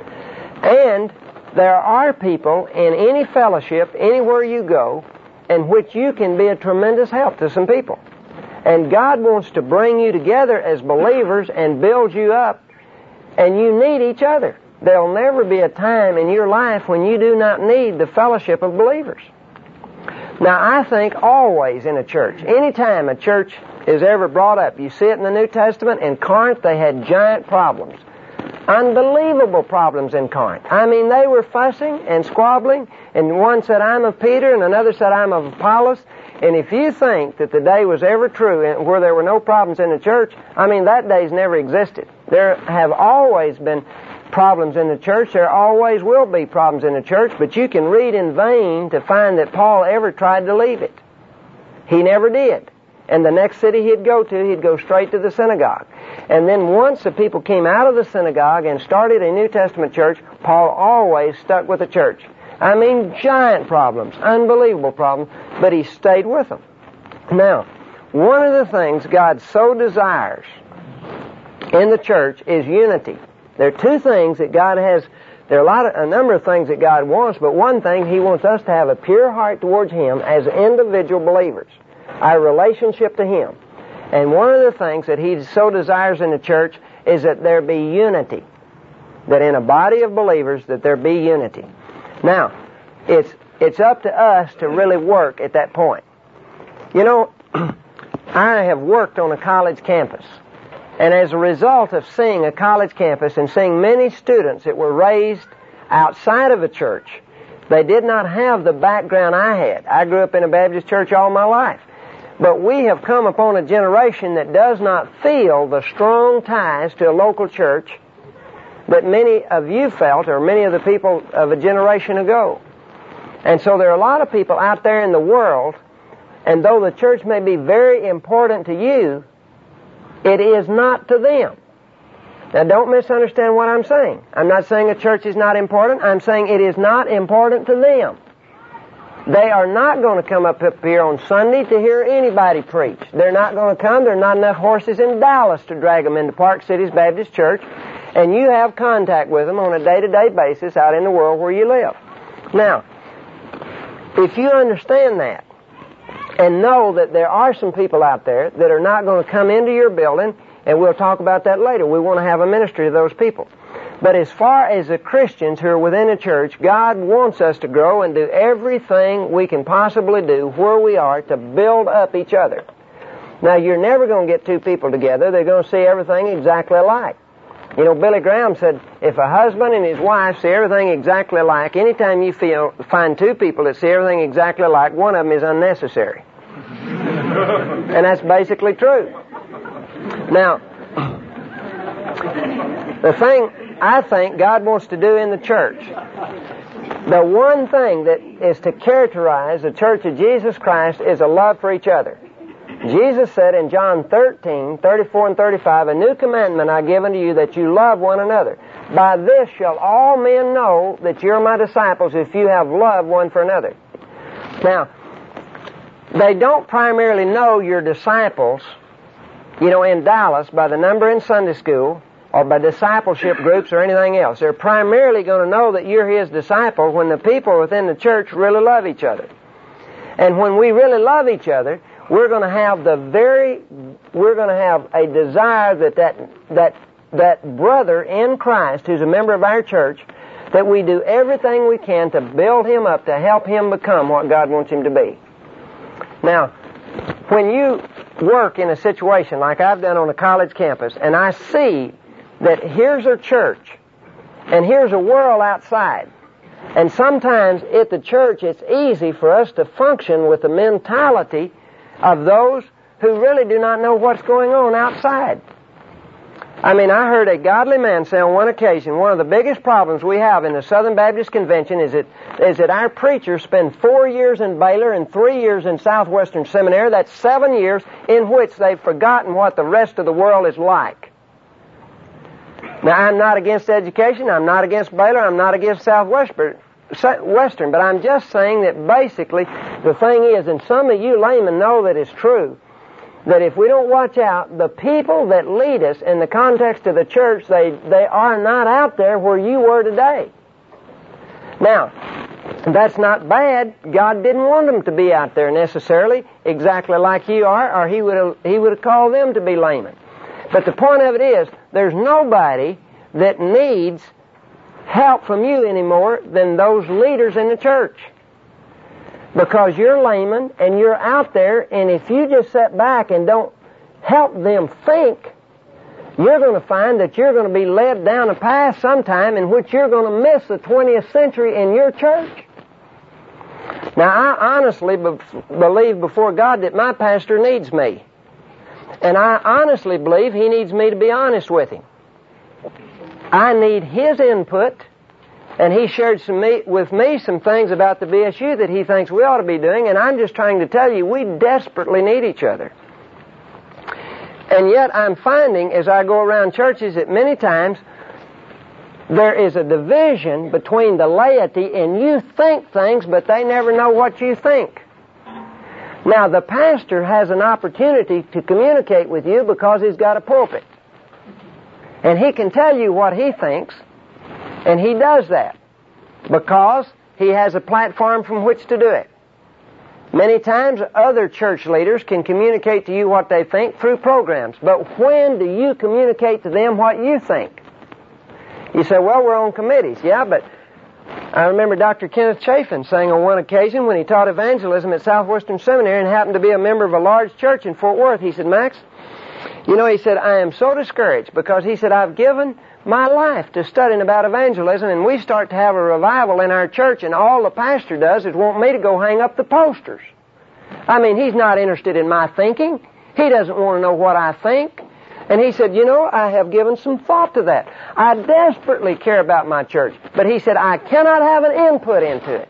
And there are people in any fellowship, anywhere you go, in which you can be a tremendous help to some people. And God wants to bring you together as believers and build you up, and you need each other. There'll never be a time in your life when you do not need the fellowship of believers. Now, I think always in a church, any time a church is ever brought up, you see it in the New Testament. In Corinth, they had giant problems. Unbelievable problems in Corinth. I mean, they were fussing and squabbling, and one said, I'm of Peter, and another said, I'm of Apollos. And if you think that the day was ever true where there were no problems in the church, I mean, that day's never existed. There have always been problems in the church. There always will be problems in the church, but you can read in vain to find that Paul ever tried to leave it. He never did. And the next city he'd go to, he'd go straight to the synagogue. And then once the people came out of the synagogue and started a New Testament church, Paul always stuck with the church. I mean, giant problems, unbelievable problems, but he stayed with them. Now, one of the things God so desires in the church is unity. There are two things that God has, there are a lot of, a number of things that God wants, but one thing, He wants us to have a pure heart towards Him as individual believers, our relationship to Him. And one of the things that He so desires in the church is that there be unity. That in a body of believers, that there be unity. Now, it's it's up to us to really work at that point. You know, I have worked on a college campus. And as a result of seeing a college campus and seeing many students that were raised outside of a church, they did not have the background I had. I grew up in a Baptist church all my life. But we have come upon a generation that does not feel the strong ties to a local church that many of you felt, or many of the people of a generation ago. And so there are a lot of people out there in the world, and though the church may be very important to you, it is not to them. Now, don't misunderstand what I'm saying. I'm not saying a church is not important. I'm saying it is not important to them. They are not going to come up here on Sunday to hear anybody preach. They're not going to come. There are not enough horses in Dallas to drag them into Park City's Baptist Church. And you have contact with them on a day-to-day basis out in the world where you live. Now, if you understand that, and know that there are some people out there that are not going to come into your building, and we'll talk about that later. We want to have a ministry to those people. But as far as the Christians who are within the church, God wants us to grow and do everything we can possibly do where we are to build up each other. Now, you're never going to get two people together. They're going to see everything exactly alike. You know, Billy Graham said, if a husband and his wife see everything exactly alike, anytime you feel, find two people that see everything exactly alike, one of them is unnecessary. And that's basically true. Now, the thing I think God wants to do in the church, the one thing that is to characterize the church of Jesus Christ is a love for each other. Jesus said in John thirteen, thirty-four and thirty-five, a new commandment I give unto you, that you love one another. By this shall all men know that you're my disciples, if you have love one for another. Now, they don't primarily know you're disciples, you know, in Dallas by the number in Sunday school or by discipleship groups or anything else. They're primarily going to know that you're His disciple when the people within the church really love each other. And when we really love each other, we're going to have the very, we're going to have a desire that that, that that brother in Christ who's a member of our church, that we do everything we can to build him up, to help him become what God wants him to be. Now, when you work in a situation like I've done on a college campus, and I see that here's a church, and here's a world outside, And sometimes at the church it's easy for us to function with the mentality of those who really do not know what's going on outside. I mean, I heard a godly man say on one occasion, one of the biggest problems we have in the Southern Baptist Convention is that, is that our preachers spend four years in Baylor and three years in Southwestern Seminary. That's seven years in which they've forgotten what the rest of the world is like. Now, I'm not against education. I'm not against Baylor. I'm not against Southwestern. Western, but I'm just saying that basically the thing is, and some of you laymen know that it's true, that if we don't watch out, the people that lead us in the context of the church, they, they are not out there where you were today. Now, that's not bad. God didn't want them to be out there necessarily exactly like you are, or he would have, he would have called them to be laymen. But the point of it is, there's nobody that needs help from you anymore than those leaders in the church. Because you're laymen and you're out there, and if you just sit back and don't help them think, you're going to find that you're going to be led down a path sometime in which you're going to miss the twentieth century in your church. Now, I honestly be- believe before God that my pastor needs me. And I honestly believe he needs me to be honest with him. I need his input, and he shared some me, with me some things about the B S U that he thinks we ought to be doing, and I'm just trying to tell you we desperately need each other. And yet I'm finding as I go around churches that many times there is a division between the laity, and you think things, but they never know what you think. Now, the pastor has an opportunity to communicate with you because he's got a pulpit. And he can tell you what he thinks, and he does that because he has a platform from which to do it. Many times other church leaders can communicate to you what they think through programs, but when do you communicate to them what you think? You say, well, we're on committees. Yeah, but I remember Doctor Kenneth Chafin saying on one occasion when he taught evangelism at Southwestern Seminary and happened to be a member of a large church in Fort Worth, he said, Max, you know, he said, I am so discouraged because he said, I've given my life to studying about evangelism, and we start to have a revival in our church, and all the pastor does is want me to go hang up the posters. I mean, he's not interested in my thinking. He doesn't want to know what I think. And he said, you know, I have given some thought to that. I desperately care about my church. But he said, I cannot have an input into it.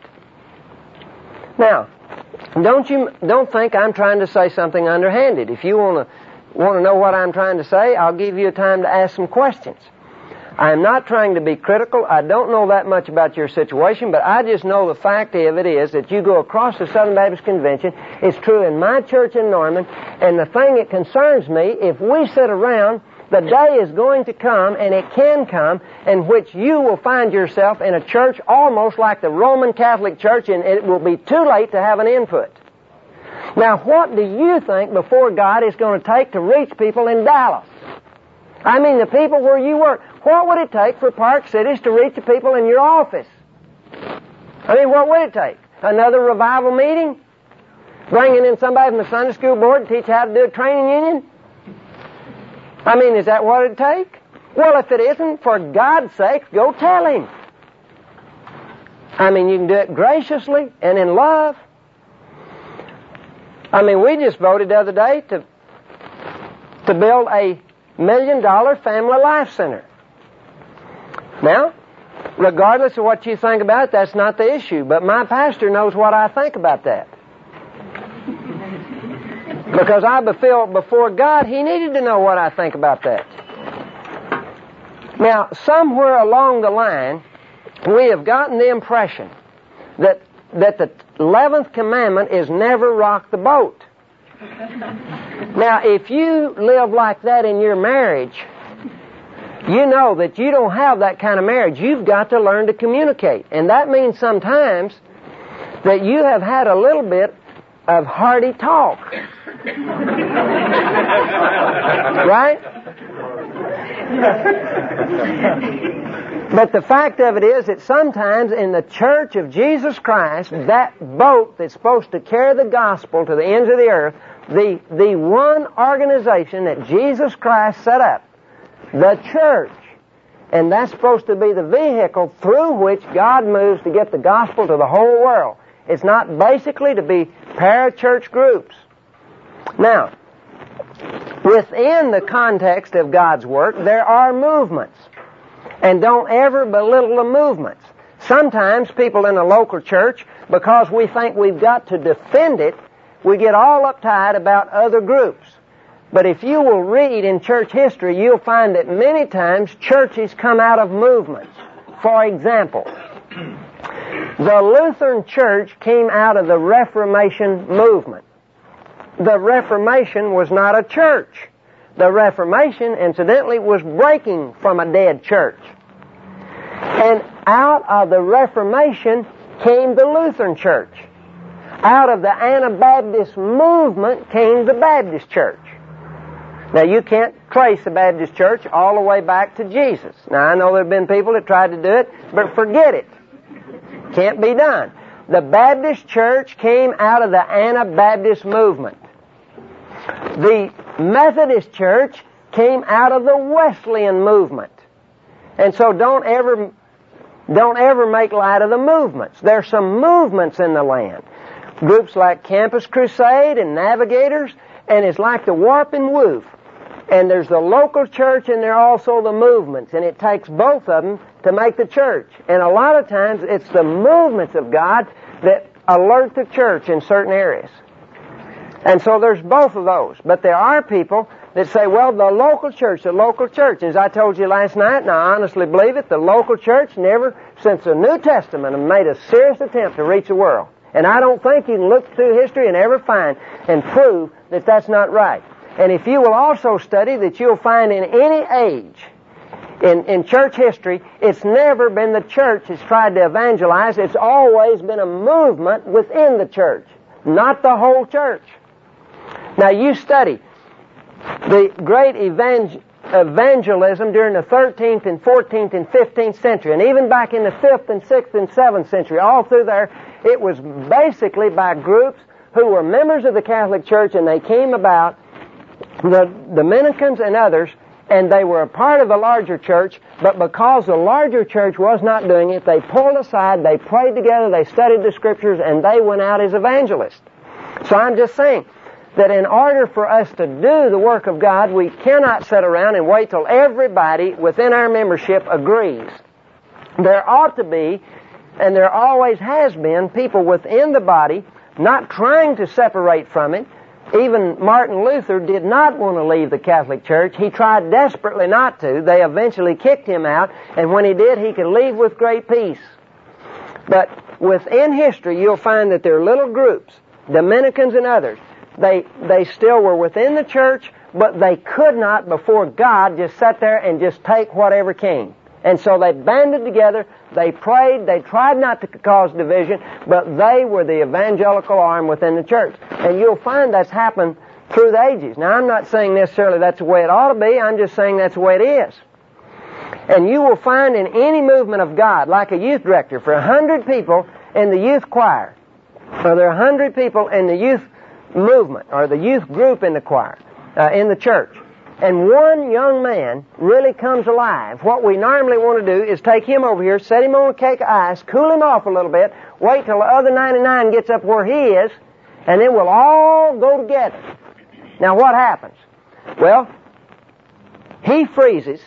Now, don't you don't think I'm trying to say something underhanded. If you want to want to know what I'm trying to say, I'll give you time to ask some questions. I'm not trying to be critical. I don't know that much about your situation, but I just know the fact of it is that you go across the Southern Baptist Convention. It's true in my church in Norman, and the thing that concerns me, if we sit around, the day is going to come, and it can come, in which you will find yourself in a church almost like the Roman Catholic Church, and it will be too late to have an input. Now, what do you think before God is going to take to reach people in Dallas? I mean, the people where you work. What would it take for Park Cities to reach the people in your office? I mean, what would it take? Another revival meeting? Bringing in somebody from the Sunday school board to teach how to do a training union? I mean, is that what it'd take? Well, if it isn't, for God's sake, go tell him. I mean, you can do it graciously and in love. I mean, we just voted the other day to to build a million dollar family life center. Now, regardless of what you think about it, that's not the issue. But my pastor knows what I think about that. Because I feel before God, he needed to know what I think about that. Now, somewhere along the line, we have gotten the impression that that the eleventh commandment is never rock the boat. Now, if you live like that in your marriage, you know that you don't have that kind of marriage. You've got to learn to communicate. And that means sometimes that you have had a little bit of hearty talk. Right? But the fact of it is that sometimes in the church of Jesus Christ, that boat that's supposed to carry the gospel to the ends of the earth, the, the one organization that Jesus Christ set up, the church, And that's supposed to be the vehicle through which God moves to get the gospel to the whole world. It's not basically to be parachurch groups. Now, within the context of God's work, there are movements. And don't ever belittle the movements. Sometimes people in a local church, because we think we've got to defend it, we get all uptight about other groups. But if you will read in church history, you'll find that many times churches come out of movements. For example, the Lutheran Church came out of the Reformation movement. The Reformation was not a church. The Reformation, incidentally, was breaking from a dead church. And out of the Reformation came the Lutheran Church. Out of the Anabaptist movement came the Baptist Church. Now, you can't trace the Baptist Church all the way back to Jesus. Now, I know there have been people that tried to do it, but forget it. Can't be done. The Baptist Church came out of the Anabaptist movement. The Methodist Church came out of the Wesleyan movement. And so don't ever, don't ever make light of the movements. There's some movements in the land. Groups like Campus Crusade and Navigators, and it's like the Warp and Woof. And there's the local church and there are also the movements. And it takes both of them to make the church. And a lot of times it's the movements of God that alert the church in certain areas. And so there's both of those. But there are people that say, well, the local church, the local church. As I told you last night, and I honestly believe it, the local church never, since the New Testament, have made a serious attempt to reach the world. And I don't think you can look through history and ever find and prove that that's not right. And if you will also study that you'll find in any age, in, in church history, it's never been the church that's tried to evangelize. It's always been a movement within the church, not the whole church. Now you study the great evangel- evangelism during the thirteenth and fourteenth and fifteenth century, and even back in the fifth and sixth and seventh century, all through there, it was basically by groups who were members of the Catholic Church, and they came about, the Dominicans and others, and they were a part of the larger church, but because the larger church was not doing it, they pulled aside, they prayed together, they studied the Scriptures, and they went out as evangelists. So I'm just saying that in order for us to do the work of God, we cannot sit around and wait till everybody within our membership agrees. There ought to be, and there always has been, people within the body not trying to separate from it. Even Martin Luther did not want to leave the Catholic Church. He tried desperately not to. They eventually kicked him out, and when he did, he could leave with great peace. But within history, you'll find that there are little groups, Dominicans and others. They, they still were within the church, but they could not, before God, just sit there and just take whatever came. And so they banded together, they prayed, they tried not to cause division, but they were the evangelical arm within the church. And you'll find that's happened through the ages. Now, I'm not saying necessarily that's the way it ought to be, I'm just saying that's the way it is. And you will find in any movement of God, like a youth director, for a hundred people in the youth choir, or there are a hundred people in the youth movement, or the youth group in the choir, uh, in the church, and one young man really comes alive, what we normally want to do is take him over here, set him on a cake of ice, cool him off a little bit, wait till the other ninety-nine gets up where he is, and then we'll all go together. Now what happens? Well, he freezes,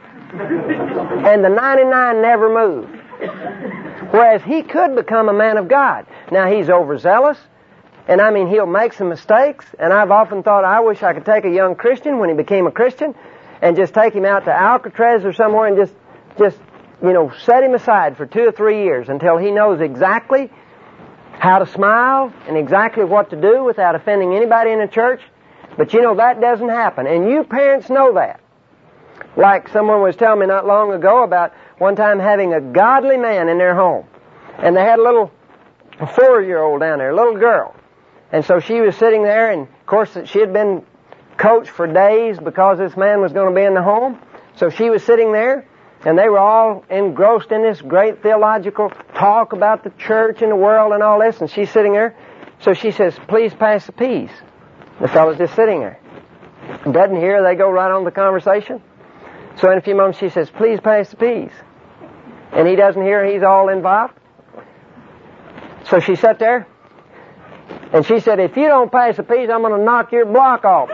and the ninety-nine never move. Whereas he could become a man of God. Now he's overzealous, and I mean, he'll make some mistakes, and I've often thought, I wish I could take a young Christian when he became a Christian and just take him out to Alcatraz or somewhere and just, just, you know, set him aside for two or three years until he knows exactly how to smile and exactly what to do without offending anybody in the church. But you know, that doesn't happen, and you parents know that. Like someone was telling me not long ago about one time having a godly man in their home, and they had a little four-year-old down there, a little girl. And so she was sitting there, and of course she had been coached for days because this man was going to be in the home. So she was sitting there, and they were all engrossed in this great theological talk about the church and the world and all this, and she's sitting there. So she says, "Please pass the peas." The fellow's just sitting there. Doesn't hear, they go right on the conversation. So in a few moments she says, please pass the peas. And he doesn't hear he's all involved. So she sat there, and she said, if you don't pass the peas, I'm going to knock your block off.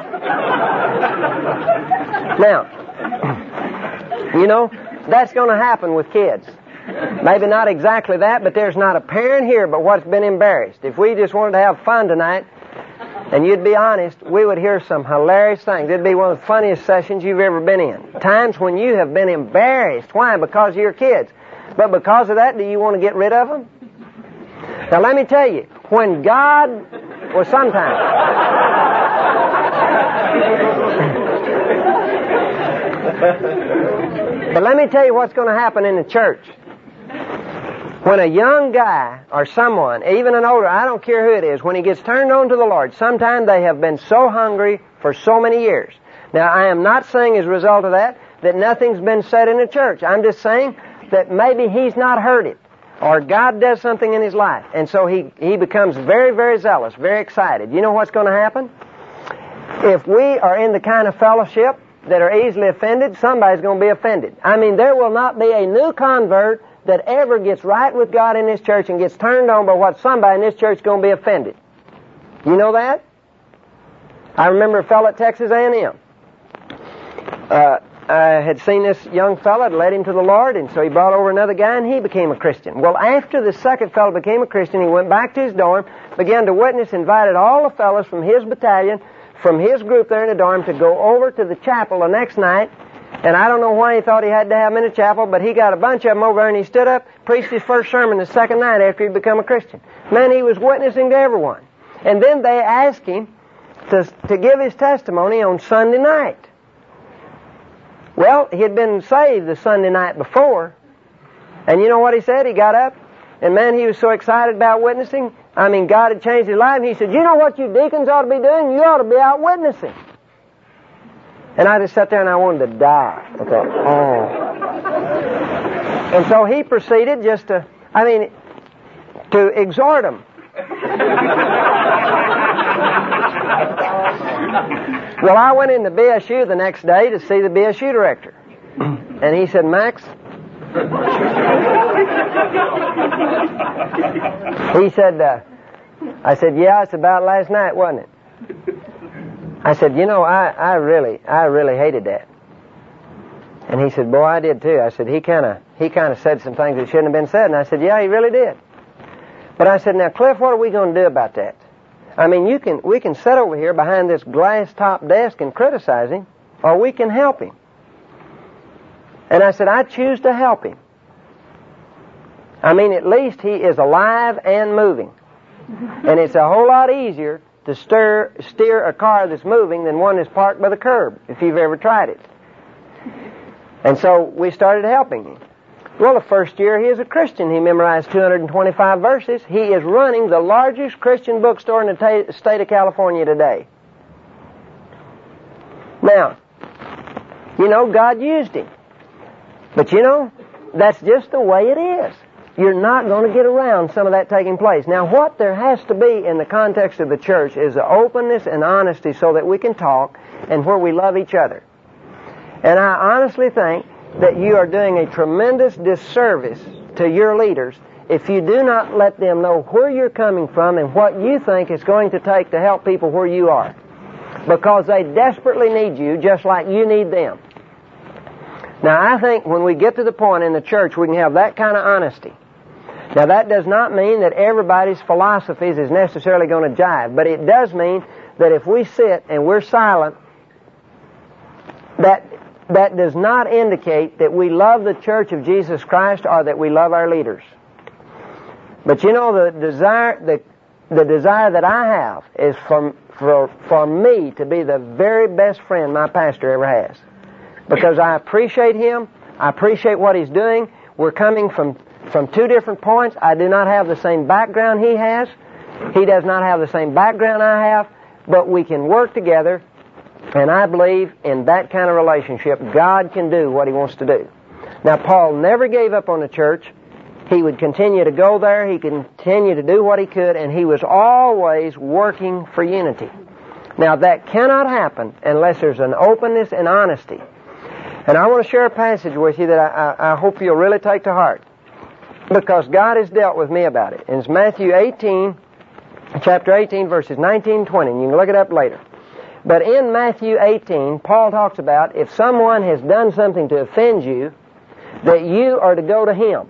Now, you know, that's going to happen with kids. Maybe not exactly that, but there's not a parent here but what's been embarrassed. If we just wanted to have fun tonight, and you'd be honest, we would hear some hilarious things. It'd be one of the funniest sessions you've ever been in. Times when you have been embarrassed. Why? Because of your kids. But because of that, do you want to get rid of them? Now let me tell you, when God, well sometimes, but let me tell you what's going to happen in the church. When a young guy or someone, even an older, I don't care who it is, when he gets turned on to the Lord, sometimes they have been so hungry for so many years. Now I am not saying as a result of that, that nothing's been said in the church. I'm just saying that maybe he's not heard it. Or God does something in his life. And so he, he becomes very, very zealous, very excited. You know what's going to happen? If we are in the kind of fellowship that are easily offended, somebody's going to be offended. I mean, there will not be a new convert that ever gets right with God in this church and gets turned on by what somebody in this church is going to be offended. You know that? I remember a fellow at Texas A and M. Uh, I had seen this young fellow, led him to the Lord, and so he brought over another guy, and he became a Christian. Well, after the second fellow became a Christian, he went back to his dorm, began to witness, invited all the fellows from his battalion, from his group there in the dorm, to go over to the chapel the next night. And I don't know why he thought he had to have them in the chapel, but he got a bunch of them over there, and he stood up, preached his first sermon the second night after he'd become a Christian. Man, he was witnessing to everyone. And then they asked him to, to give his testimony on Sunday night. Well, he had been saved the Sunday night before, and you know what he said? He got up, and man, he was so excited about witnessing. I mean, God had changed his life, and he said, you know what you deacons ought to be doing? You ought to be out witnessing. And I just sat there and I wanted to die. I thought, oh. And so he proceeded just to, I mean, to exhort him. Well, I went into B S U the next day to see the B S U director. And he said, Max, he said, uh, I said, yeah, it's about last night, wasn't it? I said, you know, I, I really, I really hated that. And he said, boy, I did too. I said, he kind of, he kind of said some things that shouldn't have been said. And I said, yeah, he really did. But I said, now, Cliff, what are we going to do about that? I mean, you can, we can sit over here behind this glass-top desk and criticize him, or we can help him. And I said, I choose to help him. I mean, at least he is alive and moving. And it's a whole lot easier to stir, steer a car that's moving than one that's parked by the curb, if you've ever tried it. And so we started helping him. Well, the first year he is a Christian, he memorized two hundred twenty-five verses. He is running the largest Christian bookstore in the ta- state of California today. Now, you know, God used him. But you know, that's just the way it is. You're not going to get around some of that taking place. Now, what there has to be in the context of the church is the openness and honesty so that we can talk and where we love each other. And I honestly think that you are doing a tremendous disservice to your leaders if you do not let them know where you're coming from and what you think it's going to take to help people where you are. Because they desperately need you just like you need them. Now, I think when we get to the point in the church we can have that kind of honesty. Now, that does not mean that everybody's philosophies is necessarily going to jive, but it does mean that if we sit and we're silent, that that does not indicate that we love the Church of Jesus Christ or that we love our leaders. But you know, the desire the the desire that I have is for for for me to be the very best friend my pastor ever has. Because I appreciate him, I appreciate what he's doing. We're coming from from two different points. I do not have the same background he has. He does not have the same background I have, but we can work together. And I believe in that kind of relationship, God can do what he wants to do. Now, Paul never gave up on the church. He would continue to go there. He continued to do what he could, and he was always working for unity. Now, that cannot happen unless there's an openness and honesty. And I want to share a passage with you that I, I, I hope you'll really take to heart, because God has dealt with me about it. And it's Matthew eighteen, chapter eighteen, verses nineteen and twenty, and you can look it up later. But in Matthew eighteen, Paul talks about if someone has done something to offend you, that you are to go to him.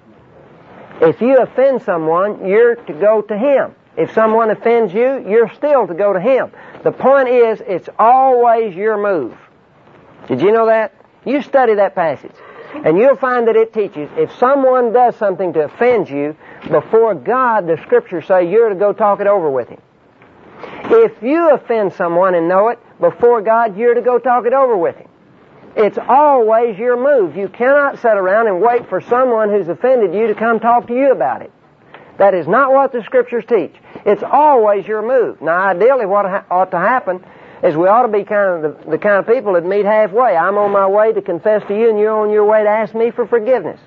If you offend someone, you're to go to him. If someone offends you, you're still to go to him. The point is, it's always your move. Did you know that? You study that passage, and you'll find that it teaches if someone does something to offend you, before God, the Scriptures say you're to go talk it over with him. If you offend someone and know it, before God, you're to go talk it over with him. It's always your move. You cannot sit around and wait for someone who's offended you to come talk to you about it. That is not what the Scriptures teach. It's always your move. Now, ideally, what ought to happen is we ought to be kind of the, the kind of people that meet halfway. I'm on my way to confess to you, and you're on your way to ask me for forgiveness.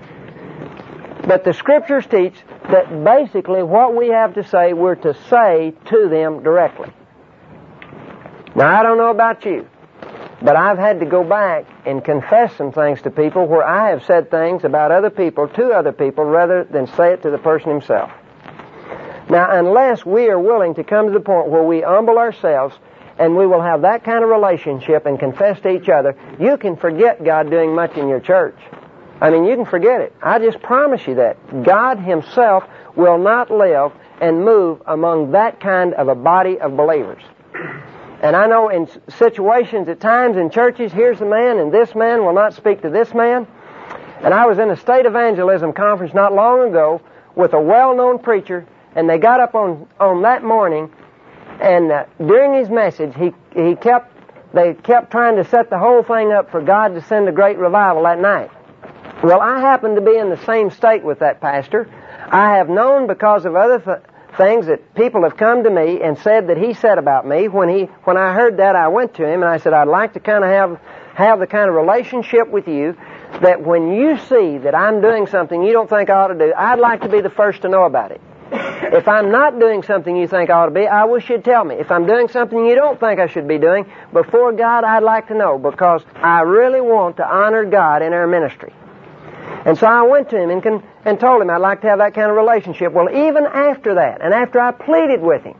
But the Scriptures teach that basically what we have to say, we're to say to them directly. Now, I don't know about you, but I've had to go back and confess some things to people where I have said things about other people to other people rather than say it to the person himself. Now, unless we are willing to come to the point where we humble ourselves and we will have that kind of relationship and confess to each other, you can forget God doing much in your church. I mean, you can forget it. I just promise you that. God himself will not live and move among that kind of a body of believers. And I know in situations at times in churches, here's a man and this man will not speak to this man. And I was in a state evangelism conference not long ago with a well-known preacher, and they got up on, on that morning, and uh, during his message, he, he kept, they kept trying to set the whole thing up for God to send a great revival that night. Well, I happened to be in the same state with that pastor. I have known because of other th- things that people have come to me and said that he said about me. When he, when I heard that, I went to him and I said, I'd like to kind of have, have the kind of relationship with you that when you see that I'm doing something you don't think I ought to do, I'd like to be the first to know about it. If I'm not doing something you think I ought to be, I wish you'd tell me. If I'm doing something you don't think I should be doing, before God, I'd like to know, because I really want to honor God in our ministry. And so I went to him and, con- and told him I'd like to have that kind of relationship. Well, even after that, and after I pleaded with him,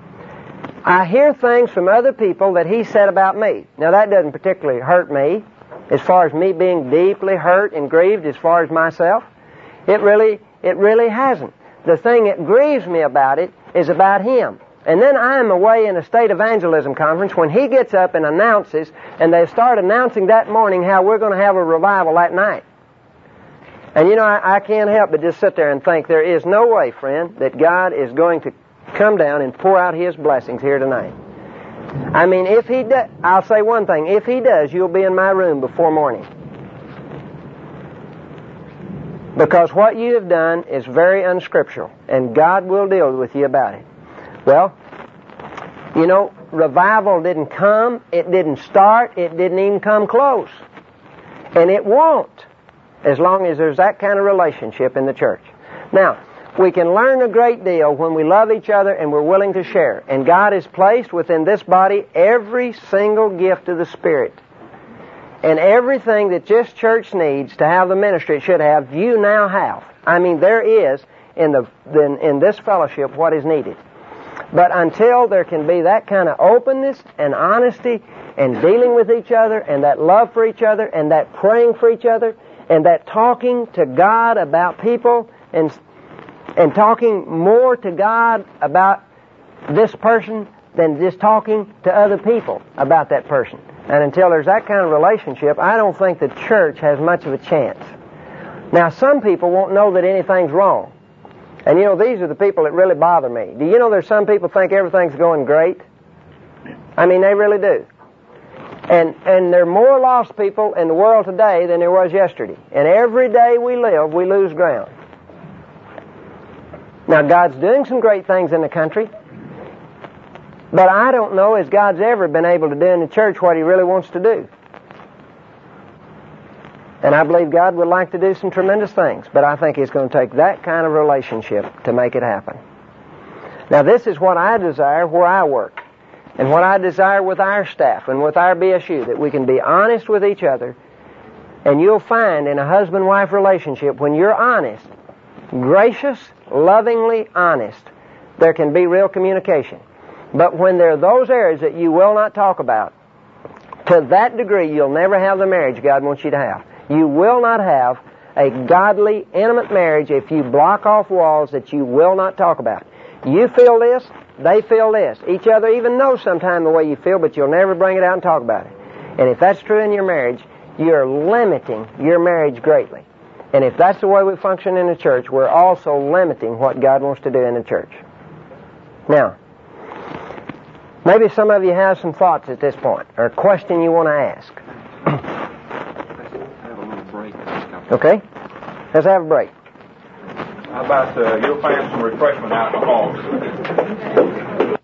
I hear things from other people that he said about me. Now, that doesn't particularly hurt me, as far as me being deeply hurt and grieved as far as myself. It really, it really hasn't. The thing that grieves me about it is about him. And then I am away in a state evangelism conference when he gets up and announces, and they start announcing that morning how we're going to have a revival that night. And you know, I, I can't help but just sit there and think there is no way, friend, that God is going to come down and pour out his blessings here tonight. I mean, if he does, I'll say one thing, if he does, you'll be in my room before morning. Because what you have done is very unscriptural, and God will deal with you about it. Well, you know, revival didn't come, it didn't start, it didn't even come close. And it won't, as long as there's that kind of relationship in the church. Now, we can learn a great deal when we love each other and we're willing to share. And God has placed within this body every single gift of the Spirit. And everything that this church needs to have the ministry it should have, you now have. I mean, there is in the in, in this fellowship what is needed. But until there can be that kind of openness and honesty and dealing with each other and that love for each other and that praying for each other and that talking to God about people and and talking more to God about this person than just talking to other people about that person. And until there's that kind of relationship, I don't think the church has much of a chance. Now, some people won't know that anything's wrong. And you know, these are the people that really bother me. Do you know there's some people think everything's going great? I mean, they really do. And and there are more lost people in the world today than there was yesterday. And every day we live, we lose ground. Now, God's doing some great things in the country. But I don't know as God's ever been able to do in the church what he really wants to do. And I believe God would like to do some tremendous things. But I think it's going to take that kind of relationship to make it happen. Now, this is what I desire where I work. And what I desire with our staff and with our B S U, that we can be honest with each other. And you'll find in a husband-wife relationship, when you're honest, gracious, lovingly honest, there can be real communication. But when there are those areas that you will not talk about, to that degree you'll never have the marriage God wants you to have. You will not have a godly, intimate marriage if you block off walls that you will not talk about. You feel this, they feel this. Each other even knows sometime the way you feel, but you'll never bring it out and talk about it. And if that's true in your marriage, you're limiting your marriage greatly. And if that's the way we function in the church, we're also limiting what God wants to do in the church. Now, maybe some of you have some thoughts at this point, or a question you want to ask. Have a little break. Okay? Let's have a break. How about uh, you'll find some refreshment out in the hall.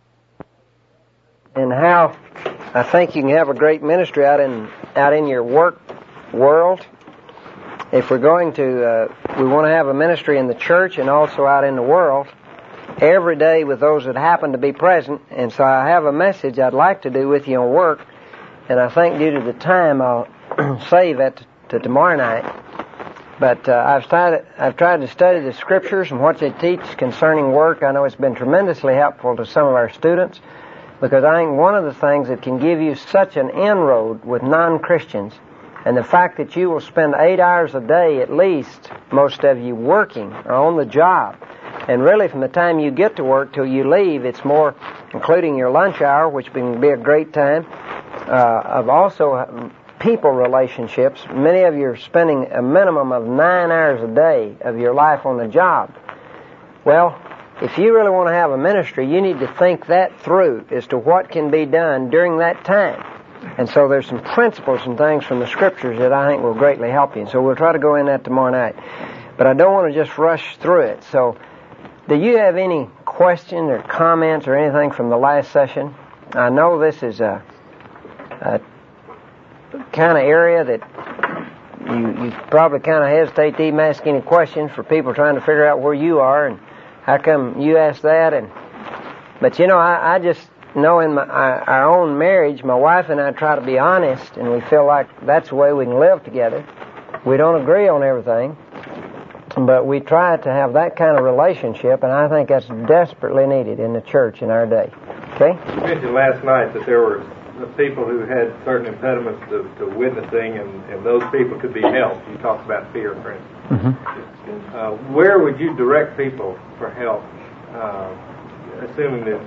And how I think you can have a great ministry out in out in your work world. If we're going to, uh, we want to have a ministry in the church and also out in the world every day with those that happen to be present. And so I have a message I'd like to do with you on work, and I think due to the time I'll save it to tomorrow night. But uh, I've tried I've tried to study the scriptures and what they teach concerning work. I know it's been tremendously helpful to some of our students, because I think one of the things that can give you such an inroad with non-Christians, and the fact that you will spend eight hours a day at least, most of you, working or on the job. And really from the time you get to work till you leave, it's more, including your lunch hour, which can be a great time, uh, of also people relationships. Many of you are spending a minimum of nine hours a day of your life on the job. Well, if you really want to have a ministry, you need to think that through as to what can be done during that time. And so there's some principles and things from the scriptures that I think will greatly help you. And so we'll try to go in that tomorrow night. But I don't want to just rush through it. So do you have any questions or comments or anything from the last session? I know this is a, a kind of area that you, you probably kind of hesitate to even ask any questions for people trying to figure out where you are and how come you ask that. And but you know, I, I just know in my, our, our own marriage, my wife and I try to be honest, and we feel like that's the way we can live together. We don't agree on everything, but we try to have that kind of relationship, and I think that's desperately needed in the church in our day. Okay? You mentioned last night that there were people who had certain impediments to, to witnessing, and, and those people could be helped. You talked about fear, for instance. Mm-hmm. Uh, where would you direct people for help, uh, assuming that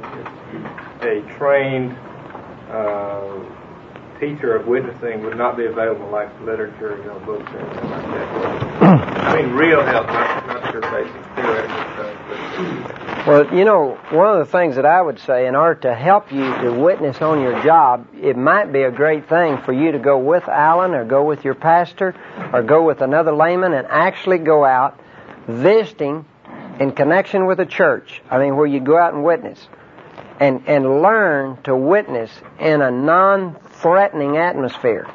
a trained uh, teacher of witnessing would not be available, like literature, you know, books, or anything like that? I mean, real help, not, not your basic theoretical stuff. But well, you know, one of the things that I would say, in order to help you to witness on your job, it might be a great thing for you to go with Alan or go with your pastor or go with another layman and actually go out visiting in connection with a church. I mean, where you go out and witness. And, and learn to witness in a non-threatening atmosphere.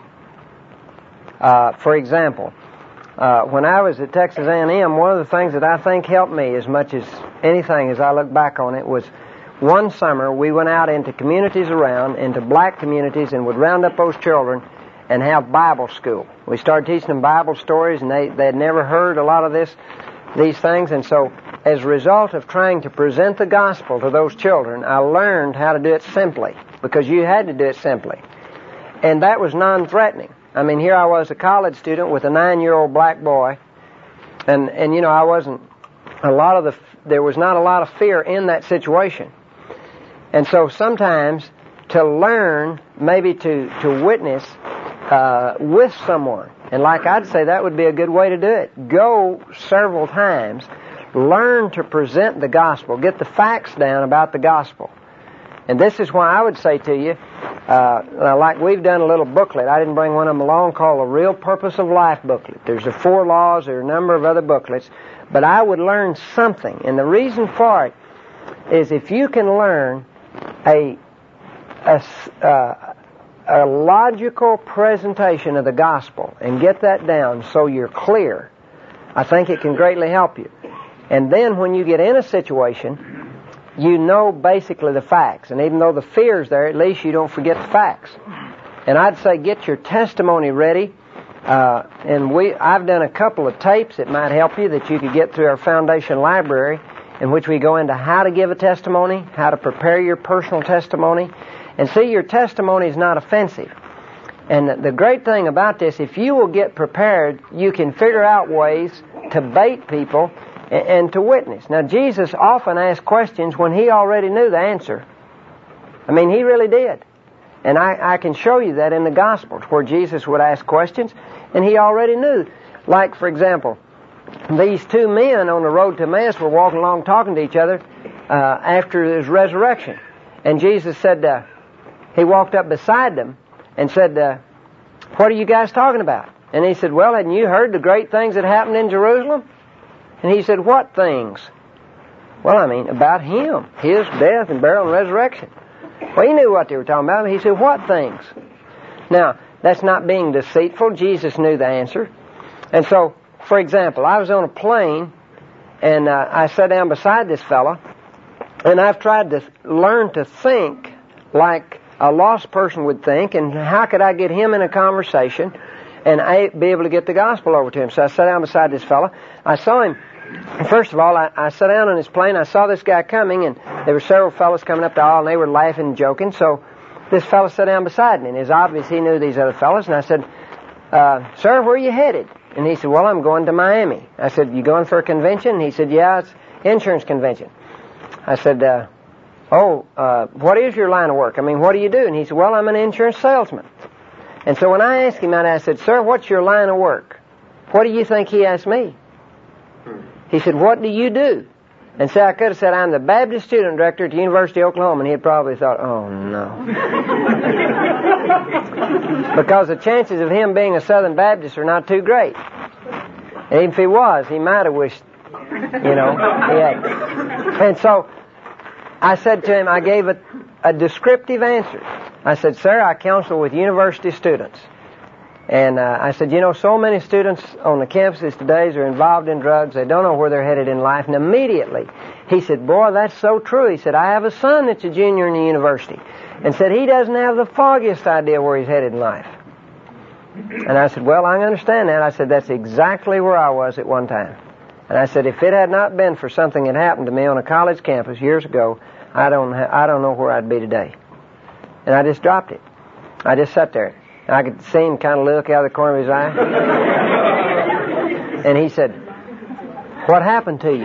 Uh, for example, uh, when I was at Texas A and M, one of the things that I think helped me as much as anything as I look back on it was one summer we went out into communities around, into black communities, and would round up those children and have Bible school. We started teaching them Bible stories, and they, they had never heard a lot of this, these things, and so as a result of trying to present the gospel to those children, I learned how to do it simply, because you had to do it simply. And that was non-threatening. I mean, here I was, a college student with a nine-year-old black boy, and, and you know, I wasn't, a lot of the, there was not a lot of fear in that situation. And so sometimes to learn, maybe to, to witness uh, with someone, and like I'd say, that would be a good way to do it. Go several times. Learn to present the gospel. Get the facts down about the gospel. And this is why I would say to you, uh, like we've done a little booklet. I didn't bring one of them along called The Real Purpose of Life booklet. There's the four laws. There are a number of other booklets. But I would learn something. And the reason for it is if you can learn a, a, uh, a logical presentation of the gospel and get that down so you're clear, I think it can greatly help you. And then when you get in a situation, you know basically the facts. And even though the fear's there, at least you don't forget the facts. And I'd say get your testimony ready. Uh, and we, I've done a couple of tapes that might help you that you could get through our foundation library, in which we go into how to give a testimony, how to prepare your personal testimony. And see, your testimony is not offensive. And the great thing about this, if you will get prepared, you can figure out ways to bait people and, and to witness. Now, Jesus often asked questions when he already knew the answer. I mean, he really did. And I, I can show you that in the Gospels, where Jesus would ask questions, and he already knew. Like, for example, these two men on the road to Emmaus were walking along talking to each other uh, after his resurrection. And Jesus said, uh, he walked up beside them and said, uh, what are you guys talking about? And he said, well, hadn't you heard the great things that happened in Jerusalem? And he said, what things? Well, I mean, about him, his death and burial and resurrection. Well, he knew what they were talking about. He said, what things? Now, that's not being deceitful. Jesus knew the answer. And so, for example, I was on a plane, and uh, I sat down beside this fella, and I've tried to learn to think like a lost person would think, and how could I get him in a conversation and I be able to get the gospel over to him? So I sat down beside this fella. I saw him. First of all, I, I sat down on his plane. I saw this guy coming, and there were several fellas coming up the aisle, and they were laughing and joking. So this fella sat down beside me, and it's obvious he knew these other fellas. And I said, uh, sir, where are you headed? And he said, well, I'm going to Miami. I said, you going for a convention? And he said, yeah, it's insurance convention. I said, uh, oh, uh, what is your line of work? I mean, what do you do? And he said, well, I'm an insurance salesman. And so when I asked him that, I said, sir, what's your line of work? What do you think he asked me? He said, what do you do? And so I could have said, I'm the Baptist student director at the University of Oklahoma. And he'd probably thought, oh, no. Because the chances of him being a Southern Baptist are not too great. And even if he was, he might have wished, you know, he had. And so I said to him, I gave a, a descriptive answer. I said, sir, I counsel with university students. And uh, I said, you know, so many students on the campuses today are involved in drugs. They don't know where they're headed in life. And immediately, he said, boy, that's so true. He said, I have a son that's a junior in the university. And said, he doesn't have the foggiest idea where he's headed in life. And I said, well, I understand that. I said, that's exactly where I was at one time. And I said, if it had not been for something that happened to me on a college campus years ago, I don't, ha- I don't know where I'd be today. And I just dropped it. I just sat there. I could see him kind of look out of the corner of his eye. And he said, what happened to you?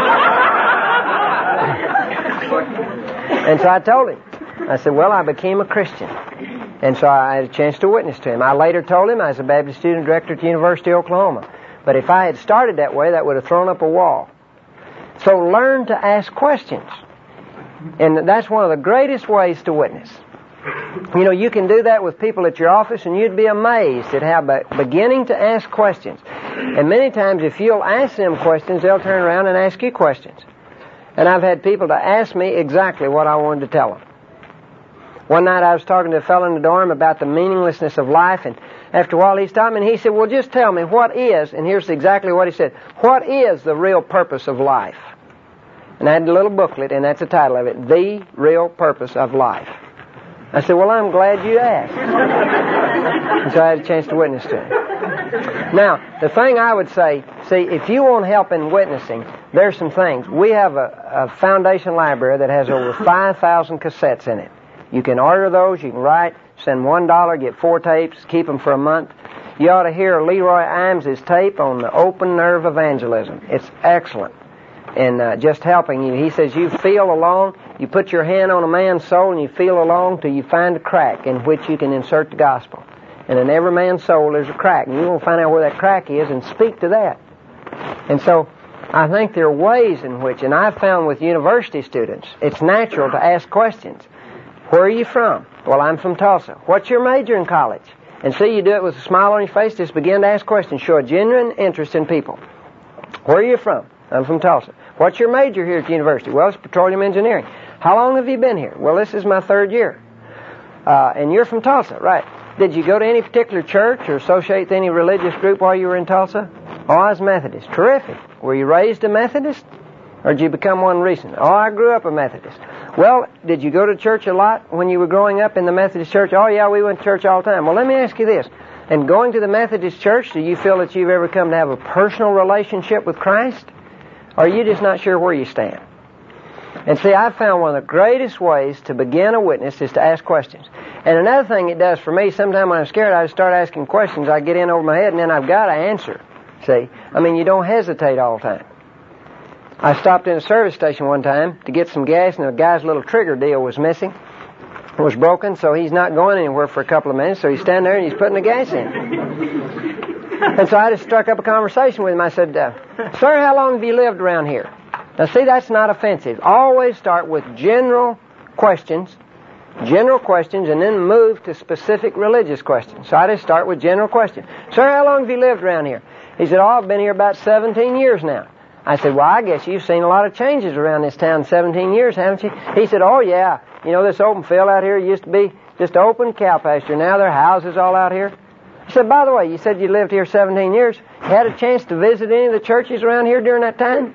And so I told him. I said, well, I became a Christian. And so I had a chance to witness to him. I later told him I was a Baptist student director at the University of Oklahoma. But if I had started that way, that would have thrown up a wall. So learn to ask questions. And that's one of the greatest ways to witness. You know, you can do that with people at your office, and you'd be amazed at how by beginning to ask questions. And many times, if you'll ask them questions, they'll turn around and ask you questions. And I've had people to ask me exactly what I wanted to tell them. One night I was talking to a fellow in the dorm about the meaninglessness of life, and after a while he stopped me and he said, well, just tell me what is, and here's exactly what he said, what is the real purpose of life? And I had a little booklet, and that's the title of it, The Real Purpose of Life. I said, well, I'm glad you asked. And so I had a chance to witness to him. Now, the thing I would say, see, if you want help in witnessing, there's some things. We have a, a foundation library that has over five thousand cassettes in it. You can order those, you can write, send one dollar, get four tapes, keep them for a month. You ought to hear Leroy Imes' tape on the open nerve evangelism. It's excellent. And uh, just helping you. He says you feel along, you put your hand on a man's soul and you feel along till you find a crack in which you can insert the gospel. And in every man's soul there's a crack. And you will find out where that crack is and speak to that. And so I think there are ways in which, and I've found with university students, it's natural to ask questions. Where are you from? Well, I'm from Tulsa. What's your major in college? And see, you do it with a smile on your face, just begin to ask questions. Show a genuine interest in people. Where are you from? I'm from Tulsa. What's your major here at the university? Well, it's petroleum engineering. How long have you been here? Well, this is my third year. Uh, and you're from Tulsa, right. Did you go to any particular church or associate with any religious group while you were in Tulsa? Oh, I was Methodist. Terrific. Were you raised a Methodist? Or did you become one recently? Oh, I grew up a Methodist. Well, did you go to church a lot when you were growing up in the Methodist church? Oh, yeah, we went to church all the time. Well, let me ask you this. And going to the Methodist church, do you feel that you've ever come to have a personal relationship with Christ? Or are you just not sure where you stand? And see, I've found one of the greatest ways to begin a witness is to ask questions. And another thing it does for me, sometimes when I'm scared, I just start asking questions. I get in over my head, and then I've got to answer. See? I mean, you don't hesitate all the time. I stopped in a service station one time to get some gas, and the guy's little trigger deal was missing. It was broken, so he's not going anywhere for a couple of minutes, so he's standing there and he's putting the gas in. And so I just struck up a conversation with him. I said, uh, sir, how long have you lived around here? Now, see, that's not offensive. Always start with general questions, general questions, and then move to specific religious questions. So I just start with general questions. Sir, how long have you lived around here? He said, oh, I've been here about seventeen years now. I said, well, I guess you've seen a lot of changes around this town in seventeen years, haven't you? He said, oh, yeah. You know, this open field out here used to be just open cow pasture. Now there are houses all out here. I said, by the way, you said you lived here seventeen years. You had a chance to visit any of the churches around here during that time?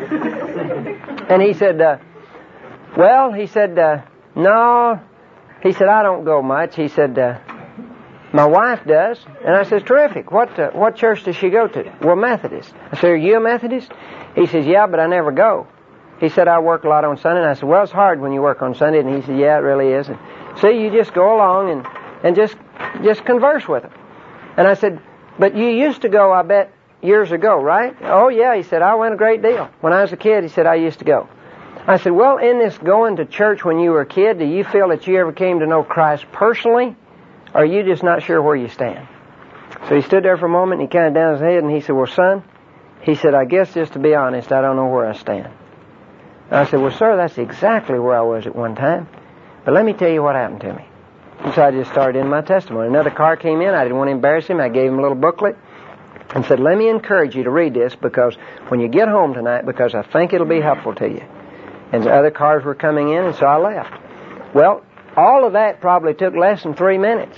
And he said, uh, well, he said, uh, no. He said, I don't go much. He said, uh, my wife does. And I said, terrific. What uh, what church does she go to? Well, Methodist. I said, are you a Methodist? He says, yeah, but I never go. He said, I work a lot on Sunday. And I said, well, it's hard when you work on Sunday. And he said, yeah, it really is. And see, you just go along and, and just just converse with them. And I said, but you used to go, I bet, years ago, right? Oh, yeah. He said, I went a great deal. When I was a kid, he said, I used to go. I said, well, in this going to church when you were a kid, do you feel that you ever came to know Christ personally? Or are you just not sure where you stand? So he stood there for a moment, and he kind of down his head, and he said, well, son, he said, I guess just to be honest, I don't know where I stand. And I said, well, sir, that's exactly where I was at one time. But let me tell you what happened to me. And so I just started in my testimony. Another car came in. I didn't want to embarrass him. I gave him a little booklet and said, let me encourage you to read this because when you get home tonight, because I think it'll be helpful to you. And the other cars were coming in, and so I left. Well, all of that probably took less than three minutes.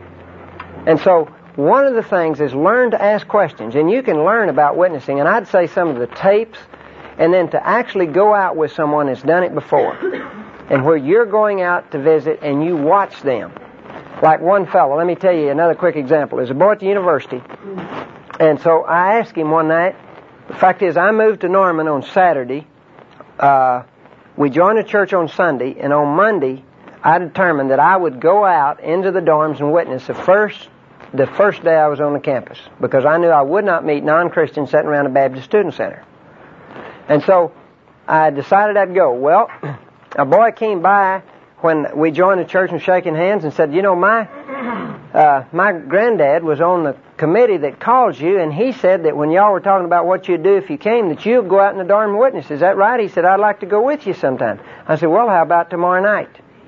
And so one of the things is learn to ask questions. And you can learn about witnessing. And I'd say some of the tapes, and then to actually go out with someone that's done it before. And where you're going out to visit and you watch them. Like one fellow, let me tell you another quick example. There's a boy at the university. And so I asked him one night. The fact is, I moved to Norman on Saturday. Uh, we joined a church on Sunday. And on Monday, I determined that I would go out into the dorms and witness the first the first day I was on the campus, because I knew I would not meet non-Christians sitting around a Baptist Student Center. And so I decided I'd go. Well, a boy came by when we joined the church and shaking hands and said, you know, my uh, my granddad was on the committee that called you, and he said that when y'all were talking about what you'd do if you came, that you'd go out in the dorm and witness. Is that right? He said, I'd like to go with you sometime. I said, well, how about tomorrow night?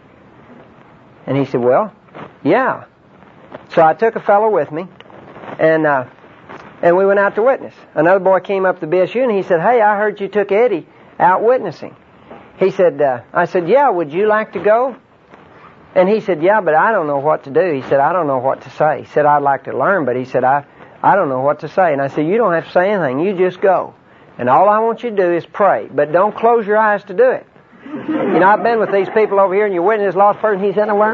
And he said, well, yeah. So I took a fellow with me, and uh, and we went out to witness. Another boy came up to B S U, and he said, hey, I heard you took Eddie out witnessing. He said, uh, I said, yeah, would you like to go? And he said, yeah, but I don't know what to do. He said, I don't know what to say. He said, I'd like to learn, but he said, I, I don't know what to say. And I said, you don't have to say anything. You just go. And all I want you to do is pray, but don't close your eyes to do it. You know, I've been with these people over here, and you're witnessing this lost person. He's sitting there,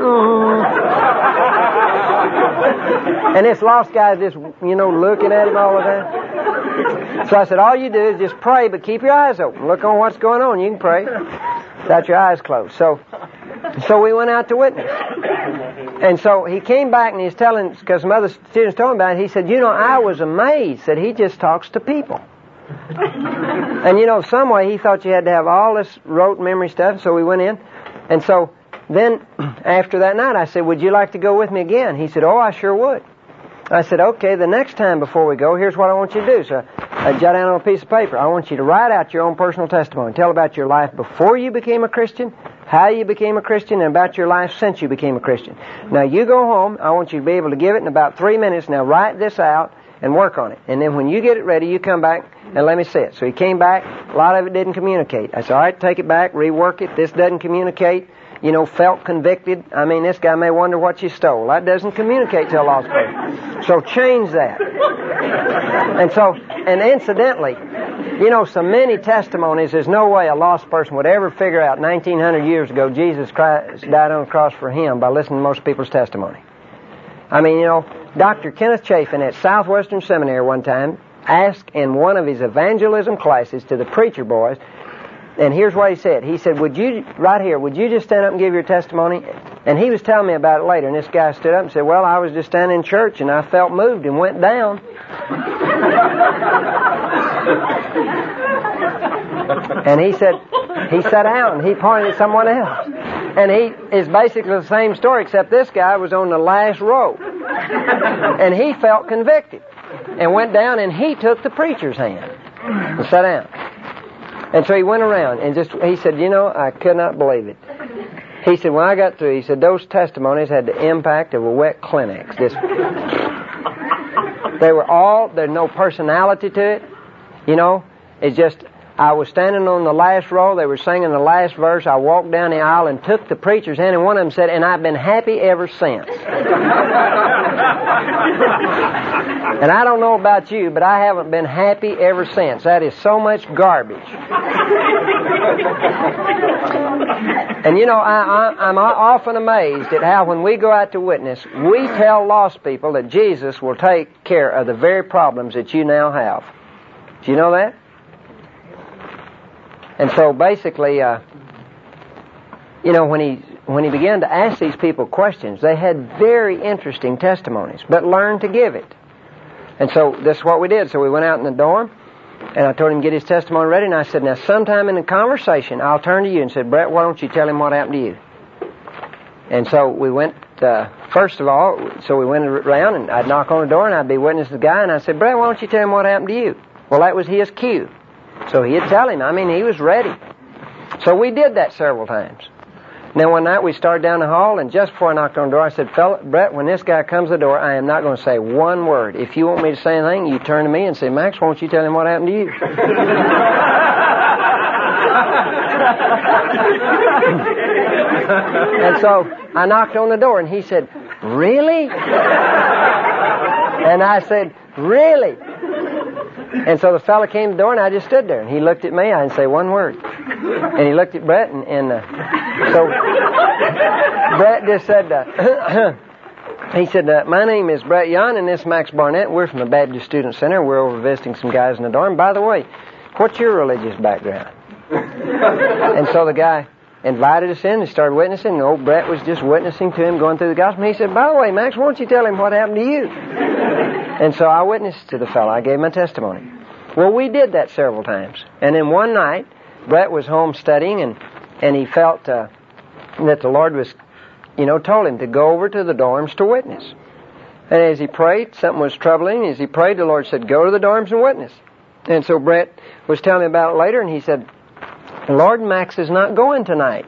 mm-hmm. And this lost guy is just, you know, looking at him all the time. So I said, all you do is just pray, but keep your eyes open. Look on what's going on. You can pray without your eyes closed. So, so we went out to witness. And so he came back, and he's telling, because some other students told him about it, he said, you know, I was amazed that he just talks to people. And you know, some way he thought you had to have all this rote memory stuff, so we went in. And so then after that night I said, would you like to go with me again? He said, oh, I sure would. I said, okay, the next time before we go, here's what I want you to do. So I jot down on a piece of paper. I want you to write out your own personal testimony. Tell about your life before you became a Christian, how you became a Christian, and about your life since you became a Christian. Now you go home. I want you to be able to give it in about three minutes. Now write this out and work on it. And then when you get it ready, you come back and let me see it. So he came back. A lot of it didn't communicate. I said, all right, take it back, rework it. This doesn't communicate. You know, felt convicted. I mean, this guy may wonder what you stole. That doesn't communicate to a lost person. So change that. And so, and incidentally, You know, so many testimonies, there's no way a lost person would ever figure out nineteen hundred years ago Jesus Christ died on the cross for him by listening to most people's testimony. I mean, you know, Doctor Kenneth Chafin at Southwestern Seminary one time asked in one of his evangelism classes to the preacher boys, and here's what he said. He said, would you, right here, would you just stand up and give your testimony? And he was telling me about it later, and this guy stood up and said, well, I was just standing in church, and I felt moved and went down. And he said, he sat down, and he pointed at someone else. And he is basically the same story, except this guy was on the last row. And he felt convicted, and went down, and he took the preacher's hand and sat down. And so he went around and just, he said, you know, I could not believe it. He said, when I got through, he said, those testimonies had the impact of a wet Kleenex. Just, they were all, there's no personality to it. You know, it's just, I was standing on the last row, they were singing the last verse, I walked down the aisle and took the preacher's hand, and one of them said, and I've been happy ever since. And I don't know about you, but I haven't been happy ever since. That is so much garbage. And you know, I, I, I'm often amazed at how when we go out to witness, we tell lost people that Jesus will take care of the very problems that you now have. Do you know that? And so basically, uh, you know, when he when he began to ask these people questions, they had very interesting testimonies, but learned to give it. And so that's what we did. So we went out in the dorm, and I told him to get his testimony ready, and I said, now sometime in the conversation, I'll turn to you and said, Brett, why don't you tell him what happened to you? And so we went, uh, first of all, so we went around, and I'd knock on the door, and I'd be witness to the guy, and I said, Brett, why don't you tell him what happened to you? Well, that was his cue. So he'd tell him. I mean, he was ready. So we did that several times. Then one night we started down the hall, and just before I knocked on the door, I said, Fella, Brett, when this guy comes to the door, I am not going to say one word. If you want me to say anything, you turn to me and say, Max, won't you tell him what happened to you? And so I knocked on the door, and he said, really? And I said, really? And so the fella came to the door, and I just stood there. And he looked at me. I didn't say one word. And he looked at Brett, and, and uh, so Brett just said, uh, he said, uh, my name is Brett Young, and this is Max Barnett. We're from the Baptist Student Center. We're over visiting some guys in the dorm. By the way, what's your religious background? And so the guy invited us in and started witnessing. And old Brett was just witnessing to him, going through the gospel. And he said, by the way, Max, why don't you tell him what happened to you? And so I witnessed to the fellow. I gave him a testimony. Well, we did that several times. And then one night, Brett was home studying, and, and he felt uh, that the Lord was, you know, told him to go over to the dorms to witness. And as he prayed, something was troubling. As he prayed, the Lord said, go to the dorms and witness. And so Brett was telling me about it later, and he said, Lord, Max is not going tonight.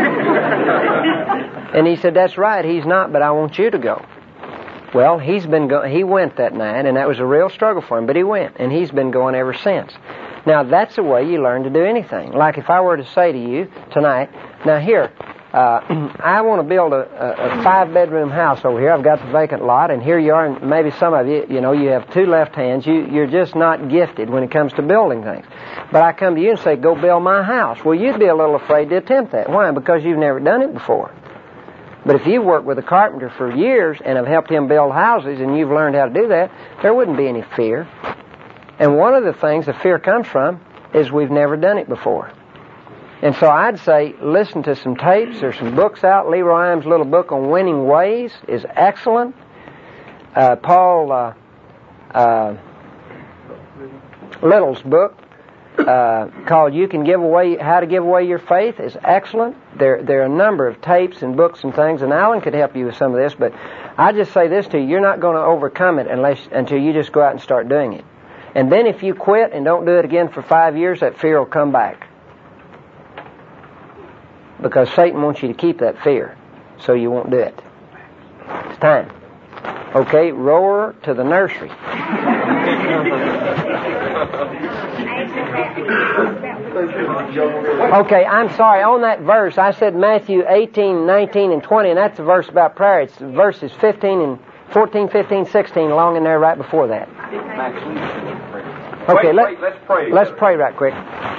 And he said, that's right, he's not, but I want you to go. Well, he's been go- he went that night, and that was a real struggle for him, but he went, and he's been going ever since. Now, that's the way you learn to do anything. Like if I were to say to you tonight, now here, uh, I want to build a, a, a five-bedroom house over here. I've got the vacant lot, and here you are, and maybe some of you, you know, you have two left hands. You, you're just not gifted when it comes to building things. But I come to you and say, go build my house. Well, you'd be a little afraid to attempt that. Why? Because you've never done it before. But if you've worked with a carpenter for years and have helped him build houses and you've learned how to do that, there wouldn't be any fear. And one of the things the fear comes from is we've never done it before. And so I'd say listen to some tapes. There's some books out. Leroy Imes' little book on winning ways is excellent. Uh, Paul uh, uh, Little's book uh, called "You Can Give Away How to Give Away Your Faith" is excellent. There, there are a number of tapes and books and things, and Alan could help you with some of this. But I just say this to you: you're not going to overcome it unless until you just go out and start doing it. And then if you quit and don't do it again for five years, that fear will come back. Because Satan wants you to keep that fear, so you won't do it. It's time. Okay, roar to the nursery. Okay, I'm sorry. On that verse, I said Matthew eighteen, nineteen, and twenty, and that's the verse about prayer. It's verses fifteen and fourteen, fifteen, sixteen, along in there right before that. Okay, wait, let, wait, let's pray. Let's pray right quick.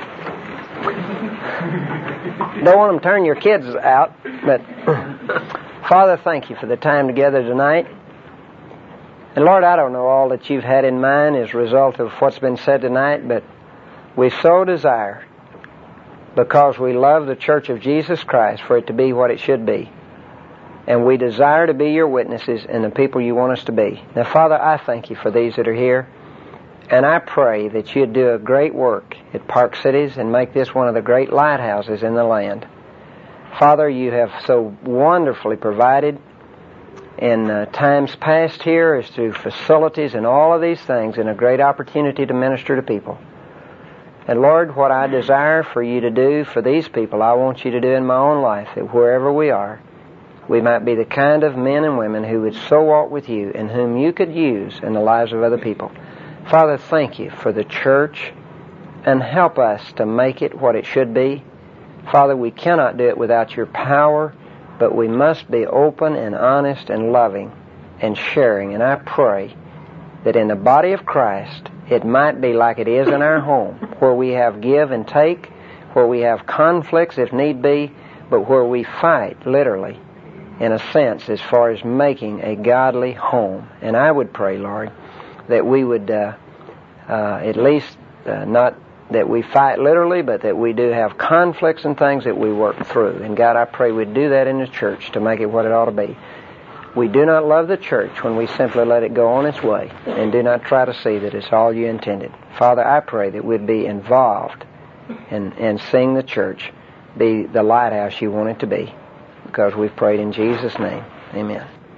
Don't want them to turn your kids out, but Father, thank you for the time together tonight. And Lord, I don't know all that you've had in mind as a result of what's been said tonight, but we so desire, because we love the Church of Jesus Christ, for it to be what it should be. And we desire to be your witnesses and the people you want us to be. Now, Father, I thank you for these that are here. And I pray that you'd do a great work at Park Cities and make this one of the great lighthouses in the land. Father, you have so wonderfully provided in uh, times past here as to facilities and all of these things, and a great opportunity to minister to people. And Lord, what I desire for you to do for these people, I want you to do in my own life, that wherever we are, we might be the kind of men and women who would so walk with you and whom you could use in the lives of other people. Father, thank you for the church, and help us to make it what it should be. Father, we cannot do it without your power, but we must be open and honest and loving and sharing. And I pray that in the body of Christ, it might be like it is in our home, where we have give and take, where we have conflicts if need be, but where we fight, literally, in a sense, as far as making a godly home. And I would pray, Lord, that we would uh, uh, at least uh, not that we fight literally, but that we do have conflicts and things that we work through. And God, I pray we'd do that in the church to make it what it ought to be. We do not love the church when we simply let it go on its way and do not try to see that it's all you intended. Father, I pray that we'd be involved in, in seeing the church be the lighthouse you want it to be, because we've prayed in Jesus' name. Amen.